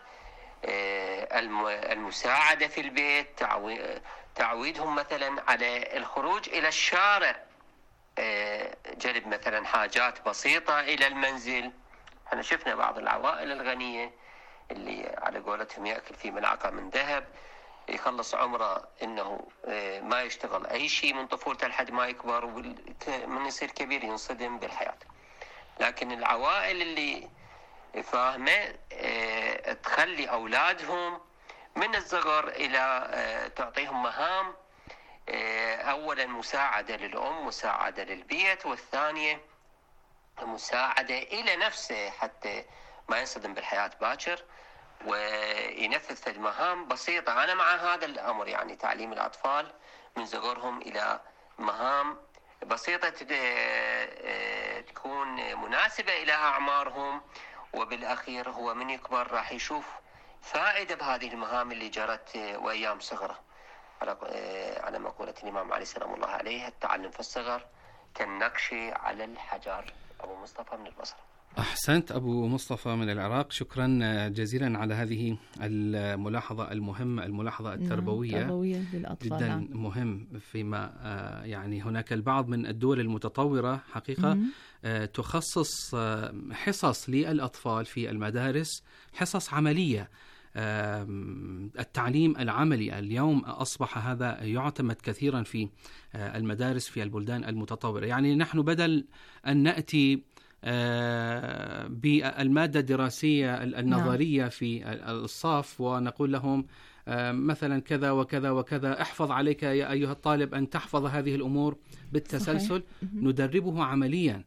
المساعدة في البيت، تعويدهم مثلا على الخروج إلى الشارع، جلب مثلا حاجات بسيطة إلى المنزل. احنا شفنا بعض العوائل الغنية اللي على قولتهم يأكل في ملعقة من ذهب، يخلص عمره انه ما يشتغل اي شيء من طفولته لحد ما يكبر، ومن يصير كبير ينصدم بالحياة. لكن العوائل اللي فاهمة تخلي اولادهم من الصغر الى تعطيهم مهام، اولا مساعدة للام، مساعدة للبيت، والثانية مساعدة الى نفسه حتى ما ينصدم بالحياة باكر وينفذ المهام بسيطة. أنا مع هذا الأمر، يعني تعليم الأطفال من صغرهم إلى مهام بسيطة تكون مناسبة إلى أعمارهم، وبالأخير هو من يكبر راح يشوف فائدة بهذه المهام اللي جرت وأيام صغره، على على مقولة الإمام علي سلام الله عليه: التعلم في الصغر كالنقش على الحجر. أبو مصطفى من البصرة. أحسنت أبو مصطفى من العراق، شكرا جزيلا على هذه الملاحظة المهمة، الملاحظة التربوية التربوية للأطفال جدا نعم. مهم. فيما يعني هناك البعض من الدول المتطورة حقيقة م- تخصص حصص للأطفال في المدارس، حصص عملية. التعليم العملي اليوم أصبح هذا يعتمد كثيرا في المدارس في البلدان المتطورة. يعني نحن بدل أن نأتي بالمادة الدراسية النظرية في الصف ونقول لهم مثلا كذا وكذا وكذا، احفظ عليك يا أيها الطالب أن تحفظ هذه الأمور بالتسلسل، صحيح. ندربه عمليا.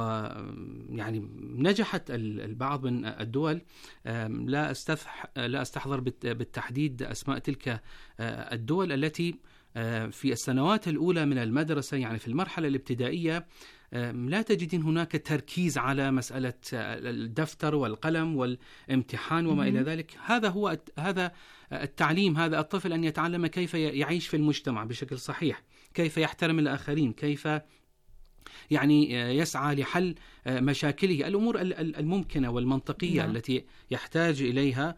ويعني نجحت البعض من الدول، لا استفح لا استحضر بالتحديد أسماء تلك الدول التي في السنوات الأولى من المدرسة، يعني في المرحلة الابتدائية، لا تجدين هناك تركيز على مسألة الدفتر والقلم والامتحان وما إلى ذلك. هذا هو هذا التعليم، هذا الطفل أن يتعلم كيف يعيش في المجتمع بشكل صحيح، كيف يحترم الآخرين، كيف يعني يسعى لحل مشاكله، الأمور الممكنة والمنطقية نعم. التي يحتاج إليها.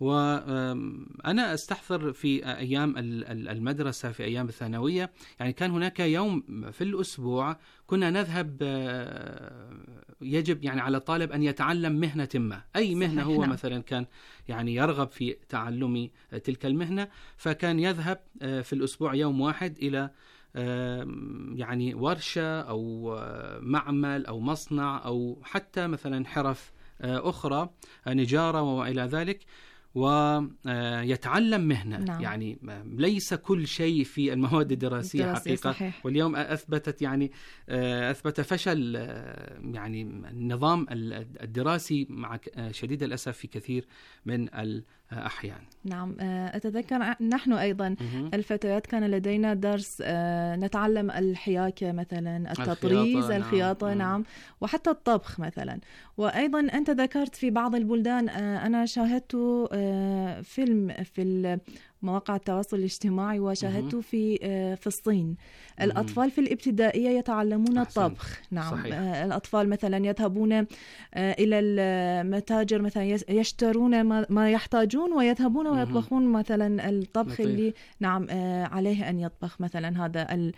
وأنا أستحضر في أيام المدرسة، في أيام الثانوية، يعني كان هناك يوم في الأسبوع كنا نذهب، يجب يعني على الطالب أن يتعلم مهنة ما، أي مهنة هو نعم. مثلا كان يعني يرغب في تعلم تلك المهنة، فكان يذهب في الأسبوع يوم واحد إلى يعني ورشة أو معمل أو مصنع أو حتى مثلا حرف أخرى، نجارة وما إلى ذلك، ويتعلم مهنة نعم. يعني ليس كل شيء في المواد الدراسية حقيقة صحيح. واليوم أثبتت يعني أثبت فشل يعني النظام الدراسي مع شديد الأسف في كثير من الأحيان. نعم، أتذكر نحن أيضا الفتيات كان لدينا درس نتعلم الحياكة مثلا، التطريز، الخياطة, الخياطة نعم. نعم وحتى الطبخ مثلا. وأيضا أنت ذكرت في بعض البلدان، أنا شاهدت فيلم في مواقع التواصل الاجتماعي وشاهدته في في الصين، الأطفال في الابتدائية يتعلمون الطبخ نعم صحيح. الأطفال مثلا يذهبون إلى المتاجر مثلا يشترون ما يحتاجون ويذهبون ويطبخون مثلا الطبخ لطيف. اللي نعم عليه أن يطبخ مثلا هذا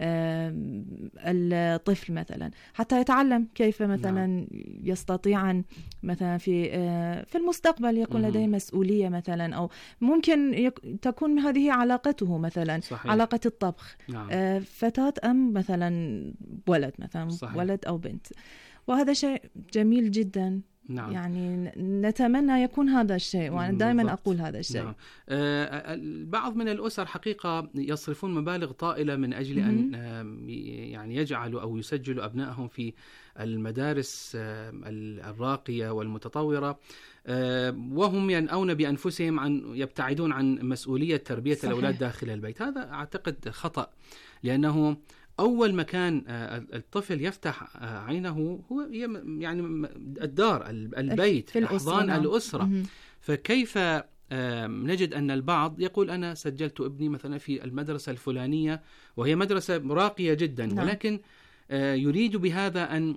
الطفل مثلا حتى يتعلم كيف مثلا نعم. يستطيع أن مثلا في في المستقبل يكون لديه مسؤولية مثلا، أو ممكن تكون هذه علاقته مثلا صحيح. علاقة الطبخ نعم. فتاة أم مثلا ولد مثلا صحيح. ولد أو بنت، وهذا شيء جميل جدا نعم. يعني نتمنى يكون هذا الشيء، وأنا دائما أقول هذا الشيء نعم. آه البعض من الأسر حقيقة يصرفون مبالغ طائلة من أجل أن آه يعني يجعلوا أو يسجلوا أبنائهم في المدارس آه الراقية والمتطورة، آه وهم ينأون بأنفسهم عن يبتعدون عن مسؤولية تربية صحيح. الأولاد داخل البيت. هذا أعتقد خطأ، لأنه أول مكان الطفل يفتح عينه هو يعني الدار، البيت، أحضان الأسرة. فكيف نجد أن البعض يقول أنا سجلت ابني مثلا في المدرسة الفلانية وهي مدرسة راقية جدا نعم. ولكن يريد بهذا أن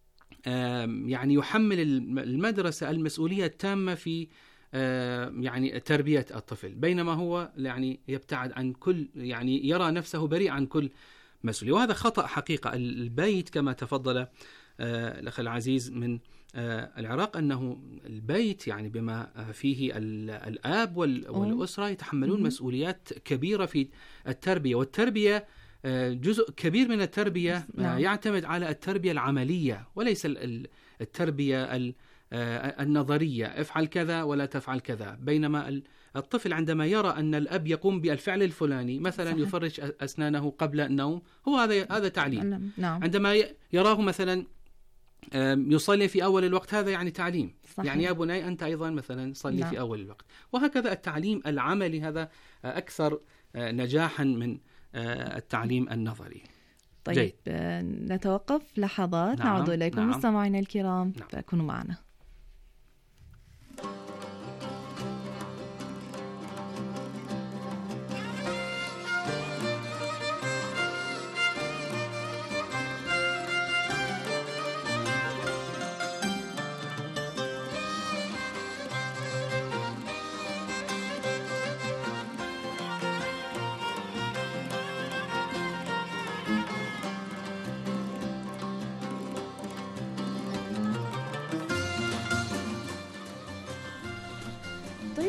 يعني يحمل المدرسة المسؤولية التامة في يعني تربية الطفل، بينما هو يعني يبتعد عن كل، يعني يرى نفسه بريء عن كل مسؤولية. وهذا خطأ حقيقة. البيت كما تفضل الأخ العزيز من العراق، أنه البيت يعني بما فيه الآب والأسرة يتحملون مسؤوليات كبيرة في التربية، والتربية جزء كبير من التربية يعتمد على التربية العملية وليس التربية النظرية، افعل كذا ولا تفعل كذا. بينما الطفل عندما يرى أن الأب يقوم بالفعل الفلاني مثلا صحيح. يفرش أسنانه قبل النوم، هو هذا هذا تعليم نعم. عندما يراه مثلا يصلي في أول الوقت، هذا يعني تعليم صحيح. يعني يا بني أنت أيضا مثلا صلي نعم. في أول الوقت. وهكذا التعليم العملي هذا أكثر نجاحا من التعليم النظري. طيب جيد. نتوقف لحظات نعم. نعود إليكم نعم. مستمعينا الكرام نعم. فكونوا معنا.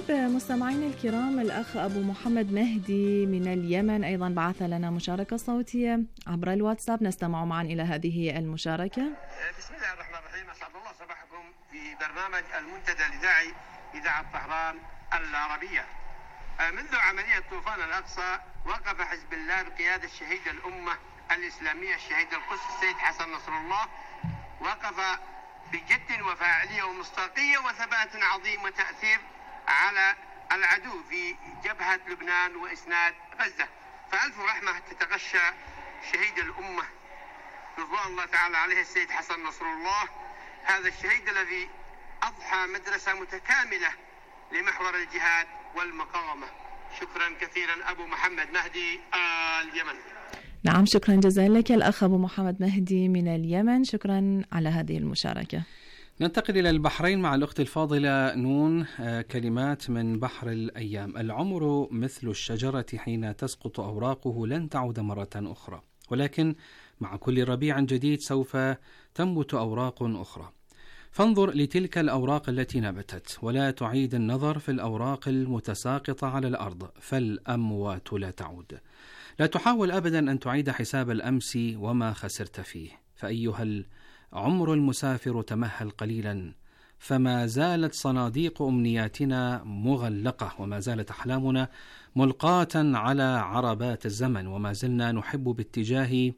طيب مستمعين الكرام، الأخ أبو محمد مهدي من اليمن أيضا بعث لنا مشاركة صوتية عبر الواتساب، نستمع معا إلى هذه المشاركة. بسم الله الرحمن الرحيم، أسعد الله صباحكم في برنامج المنتدى الإذاعي إذاعة طهران العربية. منذ عملية طوفان الأقصى وقف حزب الله بقيادة شهيد الأمة الإسلامية الشهيد القدس السيد حسن نصر الله، وقف بجد وفاعلية ومصداقية وثبات عظيم وتأثير على العدو في جبهة لبنان وإسناد غزة. فألف رحمة تتغشى شهيد الأمة رضوان الله تعالى عليه السيد حسن نصر الله، هذا الشهيد الذي أضحى مدرسة متكاملة لمحور الجهاد والمقاومة. شكرا كثيرا أبو محمد مهدي اليمن. نعم، شكرا جزيلا لك الأخ أبو محمد مهدي من اليمن، شكرا على هذه المشاركة. ننتقل إلى البحرين مع الأخت الفاضلة نون. كلمات من بحر الأيام: العمر مثل الشجرة حين تسقط أوراقه لن تعود مرة أخرى، ولكن مع كل ربيع جديد سوف تنبت أوراق أخرى، فانظر لتلك الأوراق التي نبتت ولا تعيد النظر في الأوراق المتساقطة على الأرض، فالأموات لا تعود. لا تحاول أبدا أن تعيد حساب الأمس وما خسرت فيه، فأيها العمر المسافر تمهل قليلا، فما زالت صناديق أمنياتنا مغلقة، وما زالت أحلامنا ملقاة على عربات الزمن، وما زلنا نحب باتجاه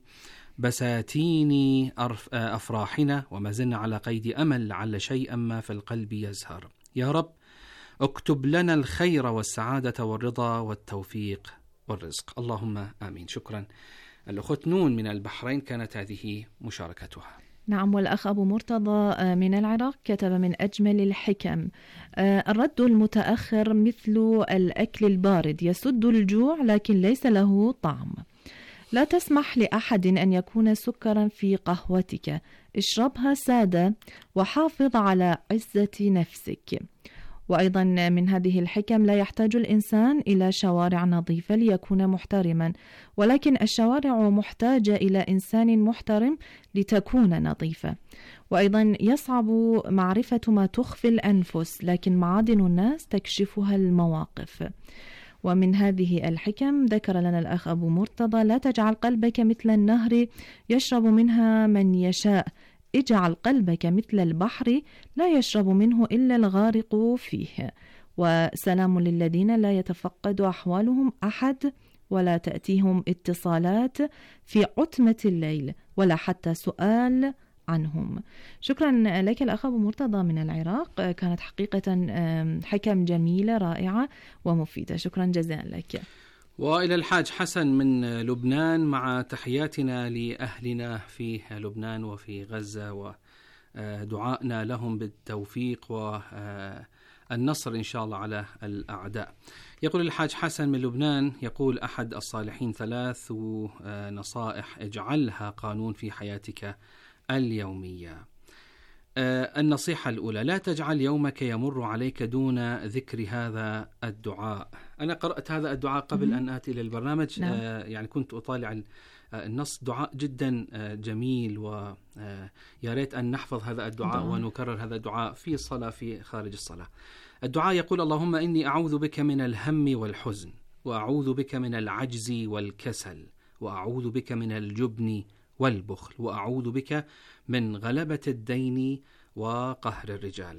بساتين أفراحنا، وما زلنا على قيد أمل لعل شيئا ما في القلب يزهر. يا رب اكتب لنا الخير والسعادة والرضا والتوفيق والرزق، اللهم آمين. شكرا. الأخت نون من البحرين كانت هذه مشاركتها. نعم، والأخ أبو مرتضى من العراق كتب: من أجمل الحكم الرد المتأخر مثل الأكل البارد، يسد الجوع لكن ليس له طعم. لا تسمح لأحد أن يكون سكرا في قهوتك، اشربها سادة وحافظ على عزة نفسك. وأيضا من هذه الحكم: لا يحتاج الإنسان إلى شوارع نظيفة ليكون محترما، ولكن الشوارع محتاجة إلى إنسان محترم لتكون نظيفة. وأيضا: يصعب معرفة ما تخفي الأنفس، لكن معادن الناس تكشفها المواقف. ومن هذه الحكم ذكر لنا الأخ أبو مرتضى: لا تجعل قلبك مثل النهر يشرب منها من يشاء، اجعل قلبك مثل البحر لا يشرب منه إلا الغارق فيه. وسلام للذين لا يتفقد أحوالهم أحد ولا تأتيهم اتصالات في عتمة الليل ولا حتى سؤال عنهم. شكرا لك الأخ أبو مرتضى من العراق، كانت حقيقة حكم جميلة رائعة ومفيدة، شكرا جزيلا لك. وإلى الحاج حسن من لبنان مع تحياتنا لأهلنا في لبنان وفي غزة، ودعائنا لهم بالتوفيق والنصر إن شاء الله على الأعداء. يقول الحاج حسن من لبنان، يقول أحد الصالحين: ثلاث نصائح اجعلها قانون في حياتك اليومية. النصيحة الأولى: لا تجعل يومك يمر عليك دون ذكر هذا الدعاء. أنا قرأت هذا الدعاء قبل أن آتي للبرنامج، نعم. يعني كنت أطالع النص، دعاء جدا جميل، ويا ريت أن نحفظ هذا الدعاء دعاء. ونكرر هذا الدعاء في الصلاة في خارج الصلاة. الدعاء يقول: اللهم إني أعوذ بك من الهم والحزن، وأعوذ بك من العجز والكسل، وأعوذ بك من الجبن والبخل، وأعوذ بك من غلبة الدين وقهر الرجال.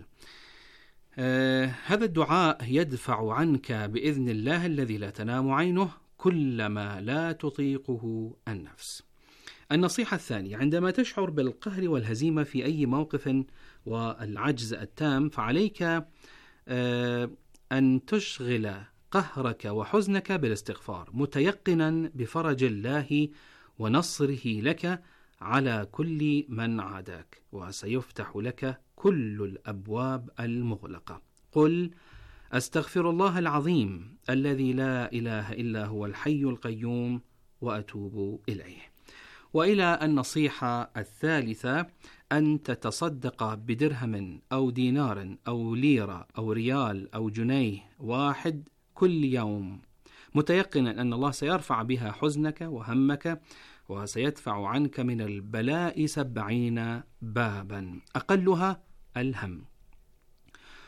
آه هذا الدعاء يدفع عنك بإذن الله الذي لا تنام عينه كل ما لا تطيقه النفس. النصيحة الثانية: عندما تشعر بالقهر والهزيمة في أي موقف والعجز التام، فعليك آه أن تشغل قهرك وحزنك بالاستغفار، متيقنا بفرج الله ونصره لك على كل من عاداك، وسيفتح لك كل الأبواب المغلقة. قل: أستغفر الله العظيم الذي لا إله إلا هو الحي القيوم وأتوب إليه. وإلى النصيحة الثالثة: أن تتصدق بدرهم أو دينار أو ليرة أو ريال أو جنيه واحد كل يوم، متيقنا أن الله سيرفع بها حزنك وهمك، وسيدفع عنك من البلاء سبعين بابا أقلها الهم.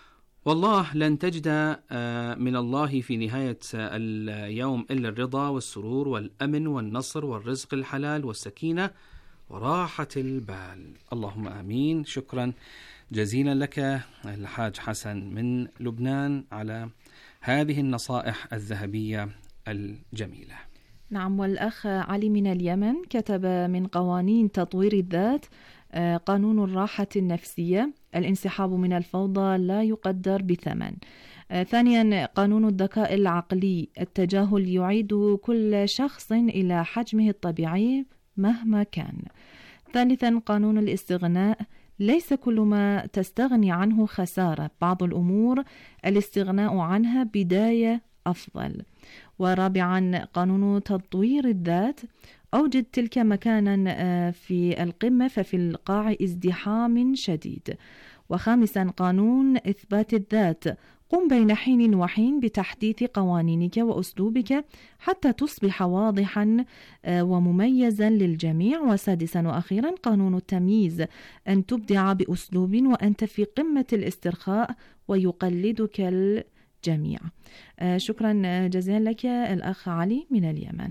والله لن تجد من الله في نهاية اليوم إلا الرضا والسرور والأمن والنصر والرزق الحلال والسكينة وراحة البال. اللهم آمين. شكرا جزيلا لك الحاج حسن من لبنان على هذه النصائح الذهبية الجميلة. نعم. والأخ علي من اليمن كتب: من قوانين تطوير الذات قانون الراحة النفسية، الانسحاب من الفوضى لا يقدر بثمن. ثانيا قانون الذكاء العقلي، التجاهل يعيد كل شخص إلى حجمه الطبيعي مهما كان. ثالثا قانون الاستغناء، ليس كل ما تستغني عنه خسارة، بعض الأمور الاستغناء عنها بداية أفضل. ورابعا قانون تطوير الذات، أوجد تلك مكانا في القمة ففي القاع ازدحام شديد. وخامسا قانون إثبات الذات، قم بين حين وحين بتحديث قوانينك وأسلوبك حتى تصبح واضحا ومميزا للجميع. وسادسا وأخيرا قانون التمييز، أن تبدع بأسلوب وأنت في قمة الاسترخاء ويقلدك الجميع. شكرا جزيلا لك الأخ علي من اليمن.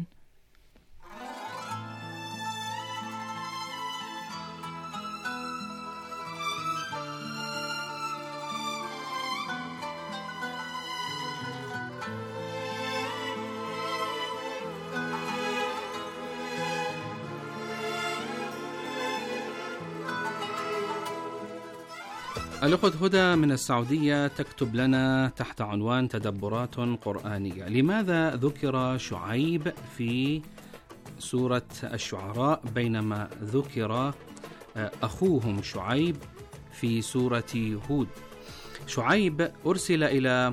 الأخت هدى من السعودية تكتب لنا تحت عنوان تدبرات قرآنية: لماذا ذكر شعيب في سورة الشعراء بينما ذكر أخوهم شعيب في سورة هود؟ شعيب أرسل إلى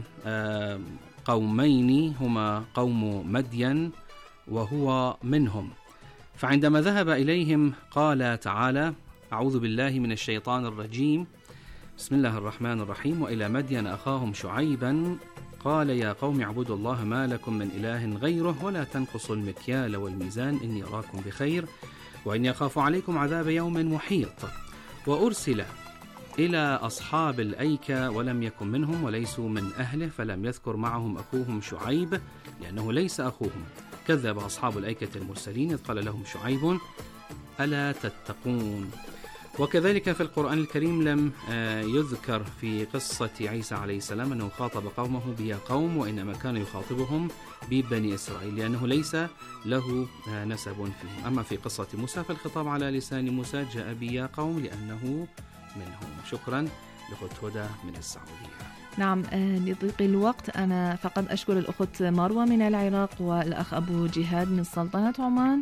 قومين هما قوم مدين وهو منهم، فعندما ذهب إليهم قال تعالى: أعوذ بالله من الشيطان الرجيم، بسم الله الرحمن الرحيم: وإلى مدين أخاهم شعيبا قال يا قوم اعبدوا الله ما لكم من إله غيره ولا تنقصوا المكيال والميزان إني أراكم بخير وإني أخاف عليكم عذاب يوم محيط. وأرسل إلى أصحاب الأيكة ولم يكن منهم وليسوا من أهله، فلم يذكر معهم أخوهم شعيب لأنه ليس أخوهم. كذب أصحاب الأيكة المرسلين إذ قال لهم شعيب ألا تتقون. وكذلك في القرآن الكريم لم يذكر في قصة عيسى عليه السلام أنه خاطب قومه بيا قوم، وإنما كان يخاطبهم ببني إسرائيل لأنه ليس له نسب فيهم. أما في قصة موسى فالخطاب على لسان موسى جاء بيا قوم لأنه منهم. شكرا لأخت هدى من السعودية. نعم. لضيق الوقت أنا فقط أشكر الأخت مروة من العراق والأخ أبو جهاد من سلطنة عمان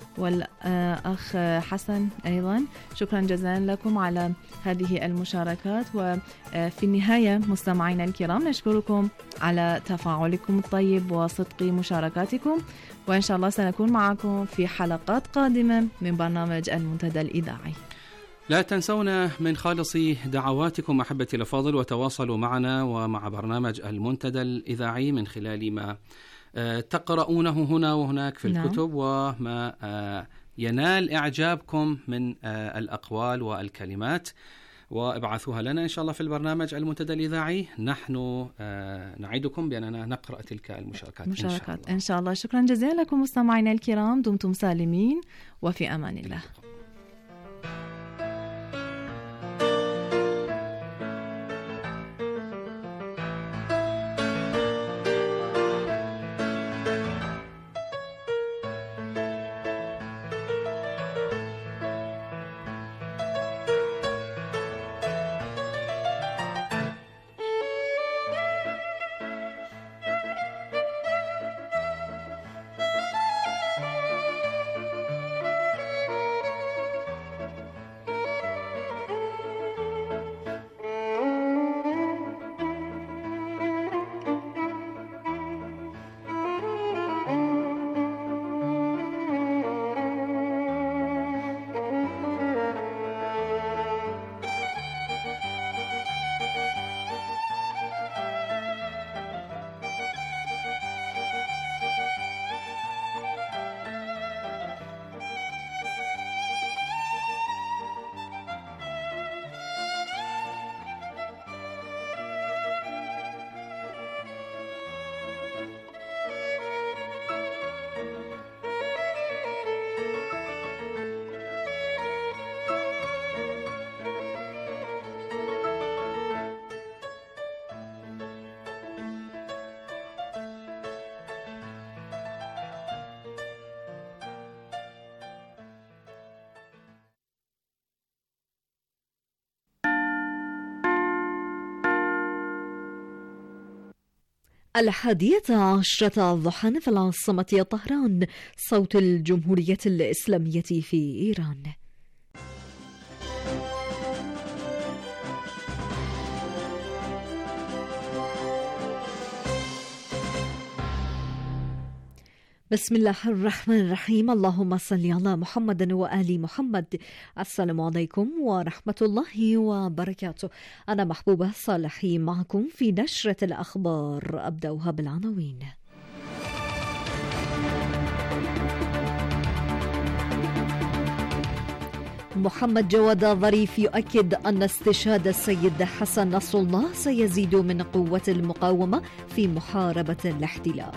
والأخ حسن أيضا. شكرا جزيلا لكم على هذه المشاركات. وفي النهاية مستمعينا الكرام نشكركم على تفاعلكم الطيب وصدق مشاركاتكم، وإن شاء الله سنكون معكم في حلقات قادمة من برنامج المنتدى الإذاعي. لا تنسونا من خالص دعواتكم أحبتي الأفاضل، وتواصلوا معنا ومع برنامج المنتدى الإذاعي من خلال ما تقرؤونه هنا وهناك في الكتب، نعم. وما ينال إعجابكم من الأقوال والكلمات، وابعثوها لنا إن شاء الله في البرنامج المنتدى الإذاعي. نحن نعدكم بأننا نقرأ تلك المشاركات مشاركات إن شاء الله. إن شاء الله. شكرا جزيلا لكم مستمعينا الكرام، دمتم سالمين وفي أمان الله. الحادية عشرة ضحى في العاصمة طهران، صوت الجمهورية الإسلامية في إيران. بسم الله الرحمن الرحيم. اللهم صل على محمد وآل محمد. السلام عليكم ورحمة الله وبركاته. أنا محبوبة صالحي معكم في نشرة الأخبار. أبدأها بالعناوين. محمد جواد ظريف يؤكد أن استشهاد السيد حسن نصر الله سيزيد من قوة المقاومة في محاربة الاحتلال.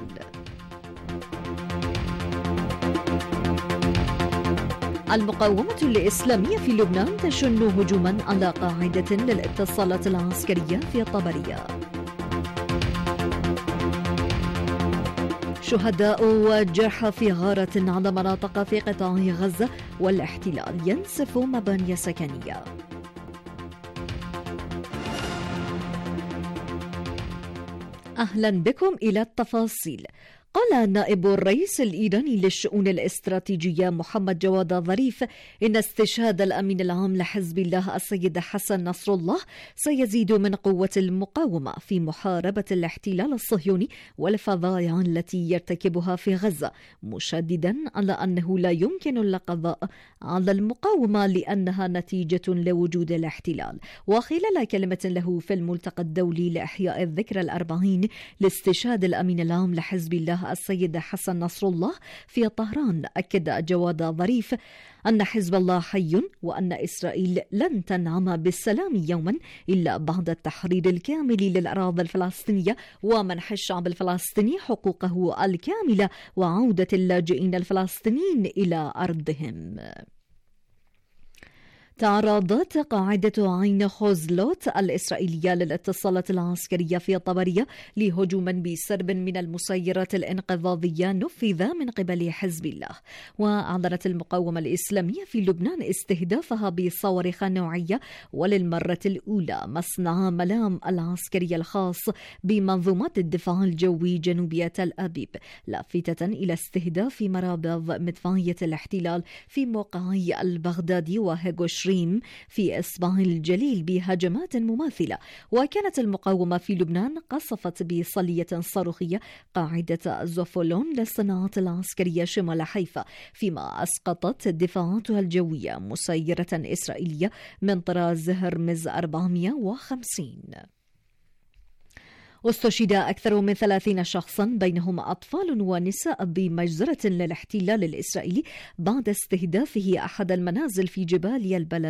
المقاومة الإسلامية في لبنان تشن هجوما على قاعدة للاتصالات العسكرية في طبرية. شهداء وجرحى في غارة على مناطق في قطاع غزة، والاحتلال ينسف مباني سكنية. أهلا بكم إلى التفاصيل. قال نائب الرئيس الإيراني للشؤون الاستراتيجية محمد جواد ظريف إن استشهاد الأمين العام لحزب الله السيد حسن نصر الله سيزيد من قوة المقاومة في محاربة الاحتلال الصهيوني والفظائع التي يرتكبها في غزة، مشددا على أنه لا يمكن القضاء على المقاومة لأنها نتيجة لوجود الاحتلال. وخلال كلمة له في الملتقى الدولي لإحياء الذكرى الأربعين لاستشهاد الأمين العام لحزب الله السيد حسن نصر الله في طهران، أكد جواد ظريف أن حزب الله حي، وأن إسرائيل لن تنعم بالسلام يوما إلا بعد التحرير الكامل للأراضي الفلسطينية ومنح الشعب الفلسطيني حقوقه الكاملة وعودة اللاجئين الفلسطينيين إلى أرضهم. تعرضت قاعدة عين خوزلوت الإسرائيلية للاتصالات العسكرية في طبرية لهجوم بسرب من المسيرات الإنقاذية نفذ من قبل حزب الله. وأعلنت المقاومة الإسلامية في لبنان استهدافها بصواريخ نوعية وللمرة الأولى مصنع ملام العسكري الخاص بمنظومات الدفاع الجوي جنوب تل أبيب، لافتة إلى استهداف مرابض مدفعية الاحتلال في موقعي البغدادي وهيغوش في إصبع الجليل بهجمات مماثلة. وكانت المقاومة في لبنان قصفت بصلية صاروخية قاعدة زوفولون للصناعات العسكرية شمال حيفا، فيما أسقطت دفاعاتها الجوية مسيرة إسرائيلية من طراز هرمز أربعمائة وخمسين. استشهد أكثر من ثلاثين شخصا بينهم أطفال ونساء بمجزرة للاحتلال الإسرائيلي بعد استهدافه أحد المنازل في جباليا البلد